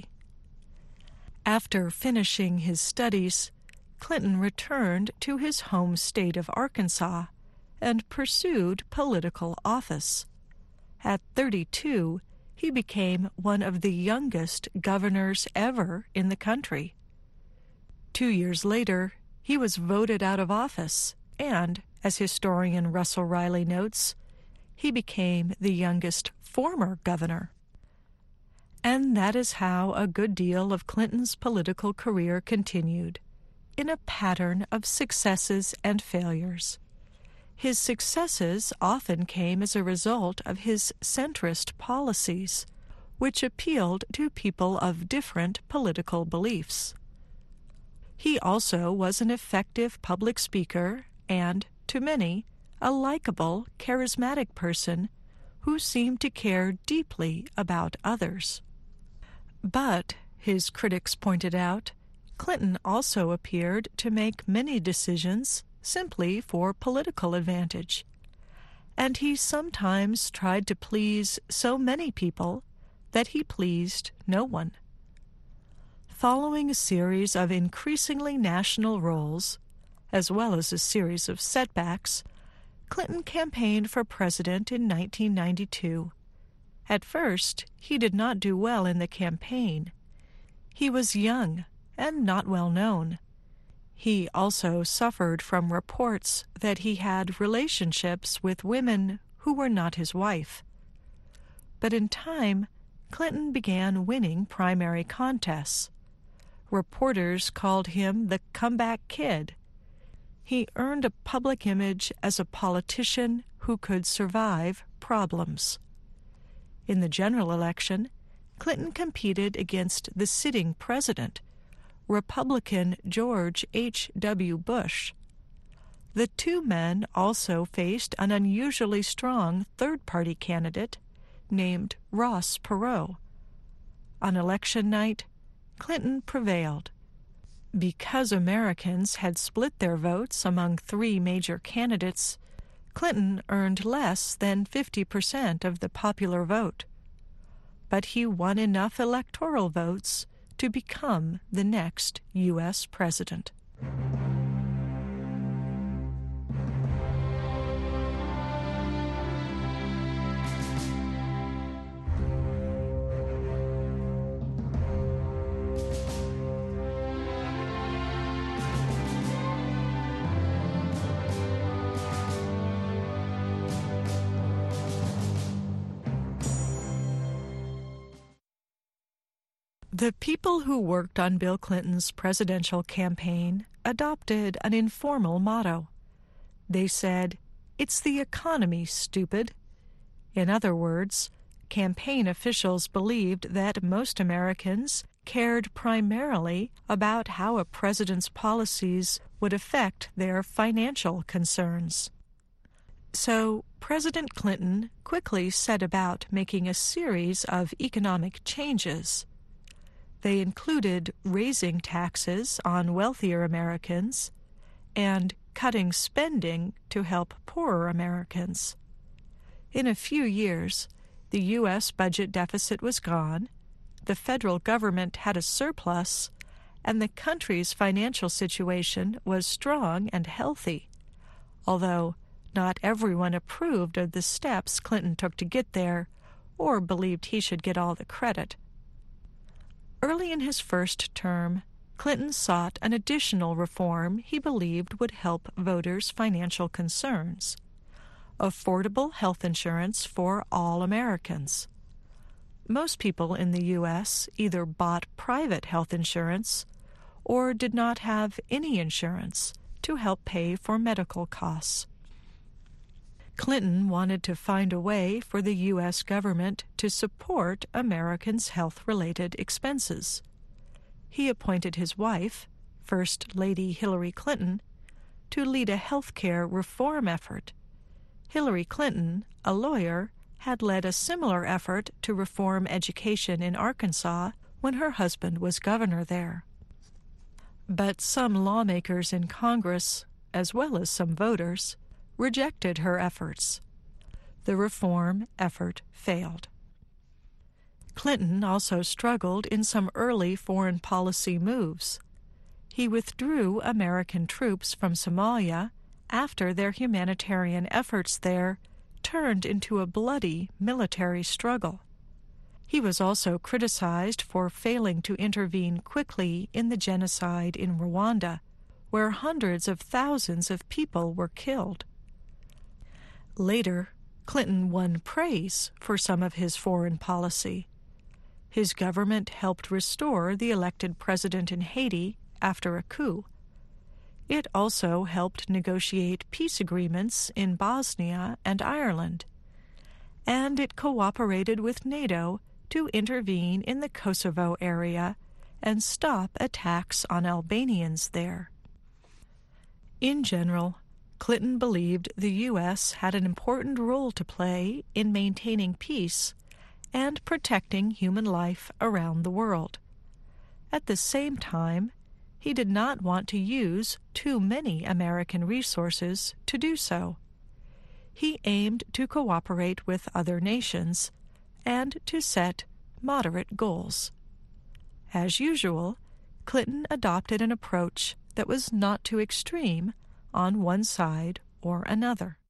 Speaker 6: After finishing his studies, Clinton returned to his home state of Arkansas and pursued political office. At thirty-two, he became one of the youngest governors ever in the country. Two years later, he was voted out of office, and, as historian Russell Riley notes, he became the youngest former governor. And that is how a good deal of Clinton's political career continued, in a pattern of successes and failures. His successes often came as a result of his centrist policies, which appealed to people of different political beliefs. He also was an effective public speaker and, to many, a likable, charismatic person who seemed to care deeply about others. But, his critics pointed out, Clinton also appeared to make many decisions simply for political advantage, and he sometimes tried to please so many people that he pleased no one. Following a series of increasingly national roles, as well as a series of setbacks, Clinton campaigned for president in nineteen ninety-two. At first, he did not do well in the campaign. He was young and not well known. He also suffered from reports that he had relationships with women who were not his wife. But in time, Clinton began winning primary contests. Reporters called him the comeback kid. He earned a public image as a politician who could survive problems. In the general election, Clinton competed against the sitting president, Republican George H W Bush. The two men also faced an unusually strong third-party candidate named Ross Perot. On election night, Clinton prevailed. Because Americans had split their votes among three major candidates, Clinton earned less than fifty percent of the popular vote. But he won enough electoral votes to become the next U S president. The people who worked on Bill Clinton's presidential campaign adopted an informal motto. They said, "It's the economy, stupid." In other words, campaign officials believed that most Americans cared primarily about how a president's policies would affect their financial concerns. So, President Clinton quickly set about making a series of economic changes. They included raising taxes on wealthier Americans and cutting spending to help poorer Americans. In a few years, the U S budget deficit was gone, the federal government had a surplus, and the country's financial situation was strong and healthy, although not everyone approved of the steps Clinton took to get there or believed he should get all the credit. Early in his first term, Clinton sought an additional reform he believed would help voters' financial concerns: affordable health insurance for all Americans. Most people in the U S either bought private health insurance or did not have any insurance to help pay for medical costs. Clinton wanted to find a way for the U S government to support Americans' health-related expenses. He appointed his wife, First Lady Hillary Clinton, to lead a health care reform effort. Hillary Clinton, a lawyer, had led a similar effort to reform education in Arkansas when her husband was governor there. But some lawmakers in Congress, as well as some voters, rejected her efforts. The reform effort failed. Clinton also struggled in some early foreign policy moves. He withdrew American troops from Somalia after their humanitarian efforts there turned into a bloody military struggle. He was also criticized for failing to intervene quickly in the genocide in Rwanda, where hundreds of thousands of people were killed. Later, Clinton won praise for some of his foreign policy. His government helped restore the elected president in Haiti after a coup. It also helped negotiate peace agreements in Bosnia and Ireland, and it cooperated with NATO to intervene in the Kosovo area and stop attacks on Albanians there. In general, Clinton believed the U S had an important role to play in maintaining peace and protecting human life around the world. At the same time, he did not want to use too many American resources to do so. He aimed to cooperate with other nations and to set moderate goals. As usual, Clinton adopted an approach that was not too extreme on one side or another.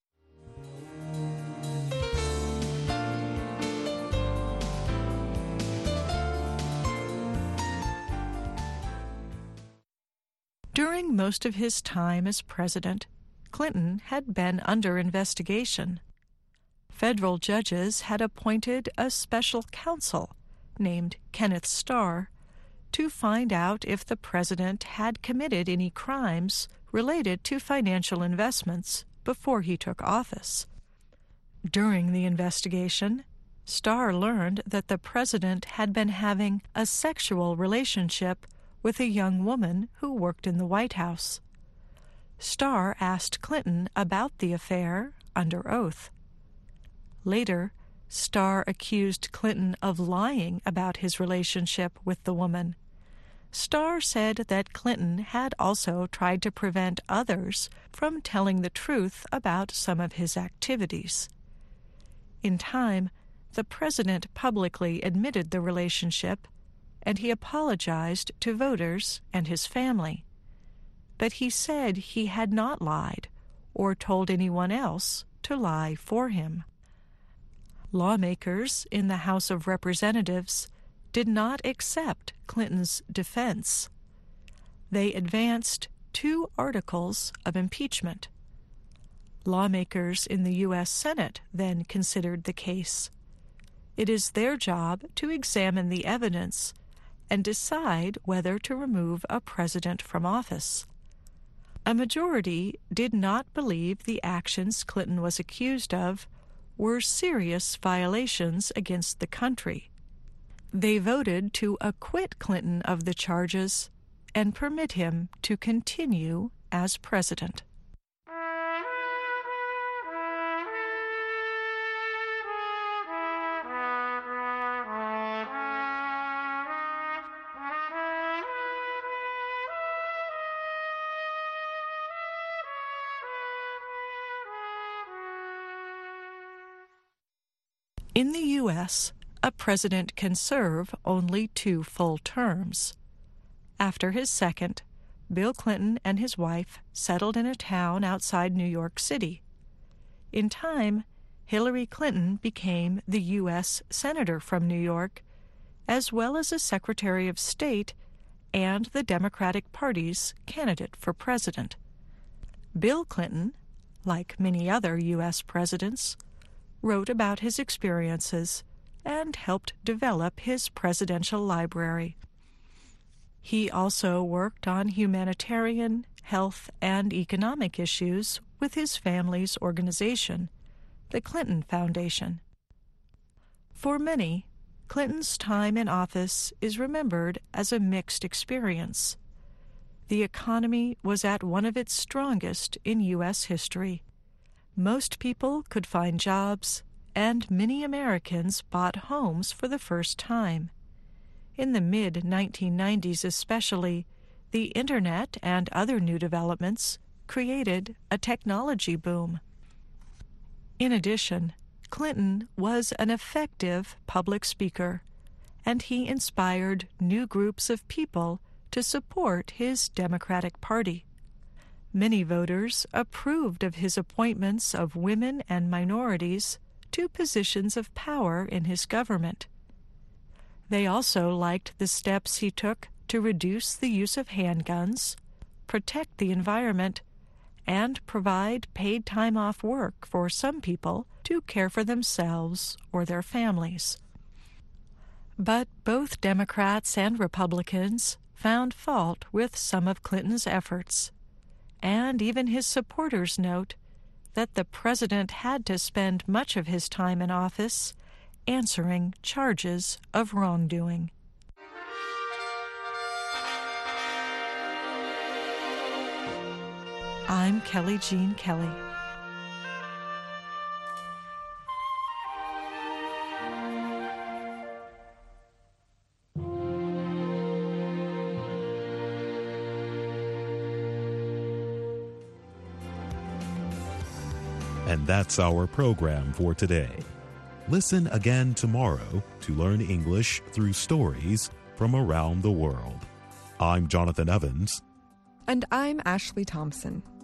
Speaker 6: During most of his time as president, Clinton had been under investigation. Federal judges had appointed a special counsel named Kenneth Starr to find out if the president had committed any crimes related to financial investments before he took office. During the investigation, Starr learned that the president had been having a sexual relationship with a young woman who worked in the White House. Starr asked Clinton about the affair under oath. Later, Starr accused Clinton of lying about his relationship with the woman. Starr said that Clinton had also tried to prevent others from telling the truth about some of his activities. In time, the president publicly admitted the relationship, and he apologized to voters and his family. But he said he had not lied or told anyone else to lie for him. Lawmakers in the House of Representatives did not accept Clinton's defense. They advanced two articles of impeachment. Lawmakers in the U S Senate then considered the case. It is their job to examine the evidence and decide whether to remove a president from office. A majority did not believe the actions Clinton was accused of were serious violations against the country. They voted to acquit Clinton of the charges and permit him to continue as president. In the U S, a president can serve only two full terms. After his second, Bill Clinton and his wife settled in a town outside New York City. In time, Hillary Clinton became the U S Senator from New York, as well as a Secretary of State and the Democratic Party's candidate for president. Bill Clinton, like many other U S presidents, wrote about his experiences and helped develop his presidential library. He also worked on humanitarian, health, and economic issues with his family's organization, the Clinton Foundation. For many, Clinton's time in office is remembered as a mixed experience. The economy was at one of its strongest in U S history. Most people could find jobs, and many Americans bought homes for the first time. In the mid nineteen nineties especially, the Internet and other new developments created a technology boom. In addition, Clinton was an effective public speaker, and he inspired new groups of people to support his Democratic Party. Many voters approved of his appointments of women and minorities to positions of power in his government. They also liked the steps he took to reduce the use of handguns, protect the environment, and provide paid time off work for some people to care for themselves or their families. But both Democrats and Republicans found fault with some of Clinton's efforts, and even his supporters note that the president had to spend much of his time in office answering charges of wrongdoing. I'm Kelly Jean Kelly.
Speaker 20: And that's our program for today. Listen again tomorrow to learn English through stories from around the world. I'm Jonathan Evans.
Speaker 21: And I'm Ashley Thompson.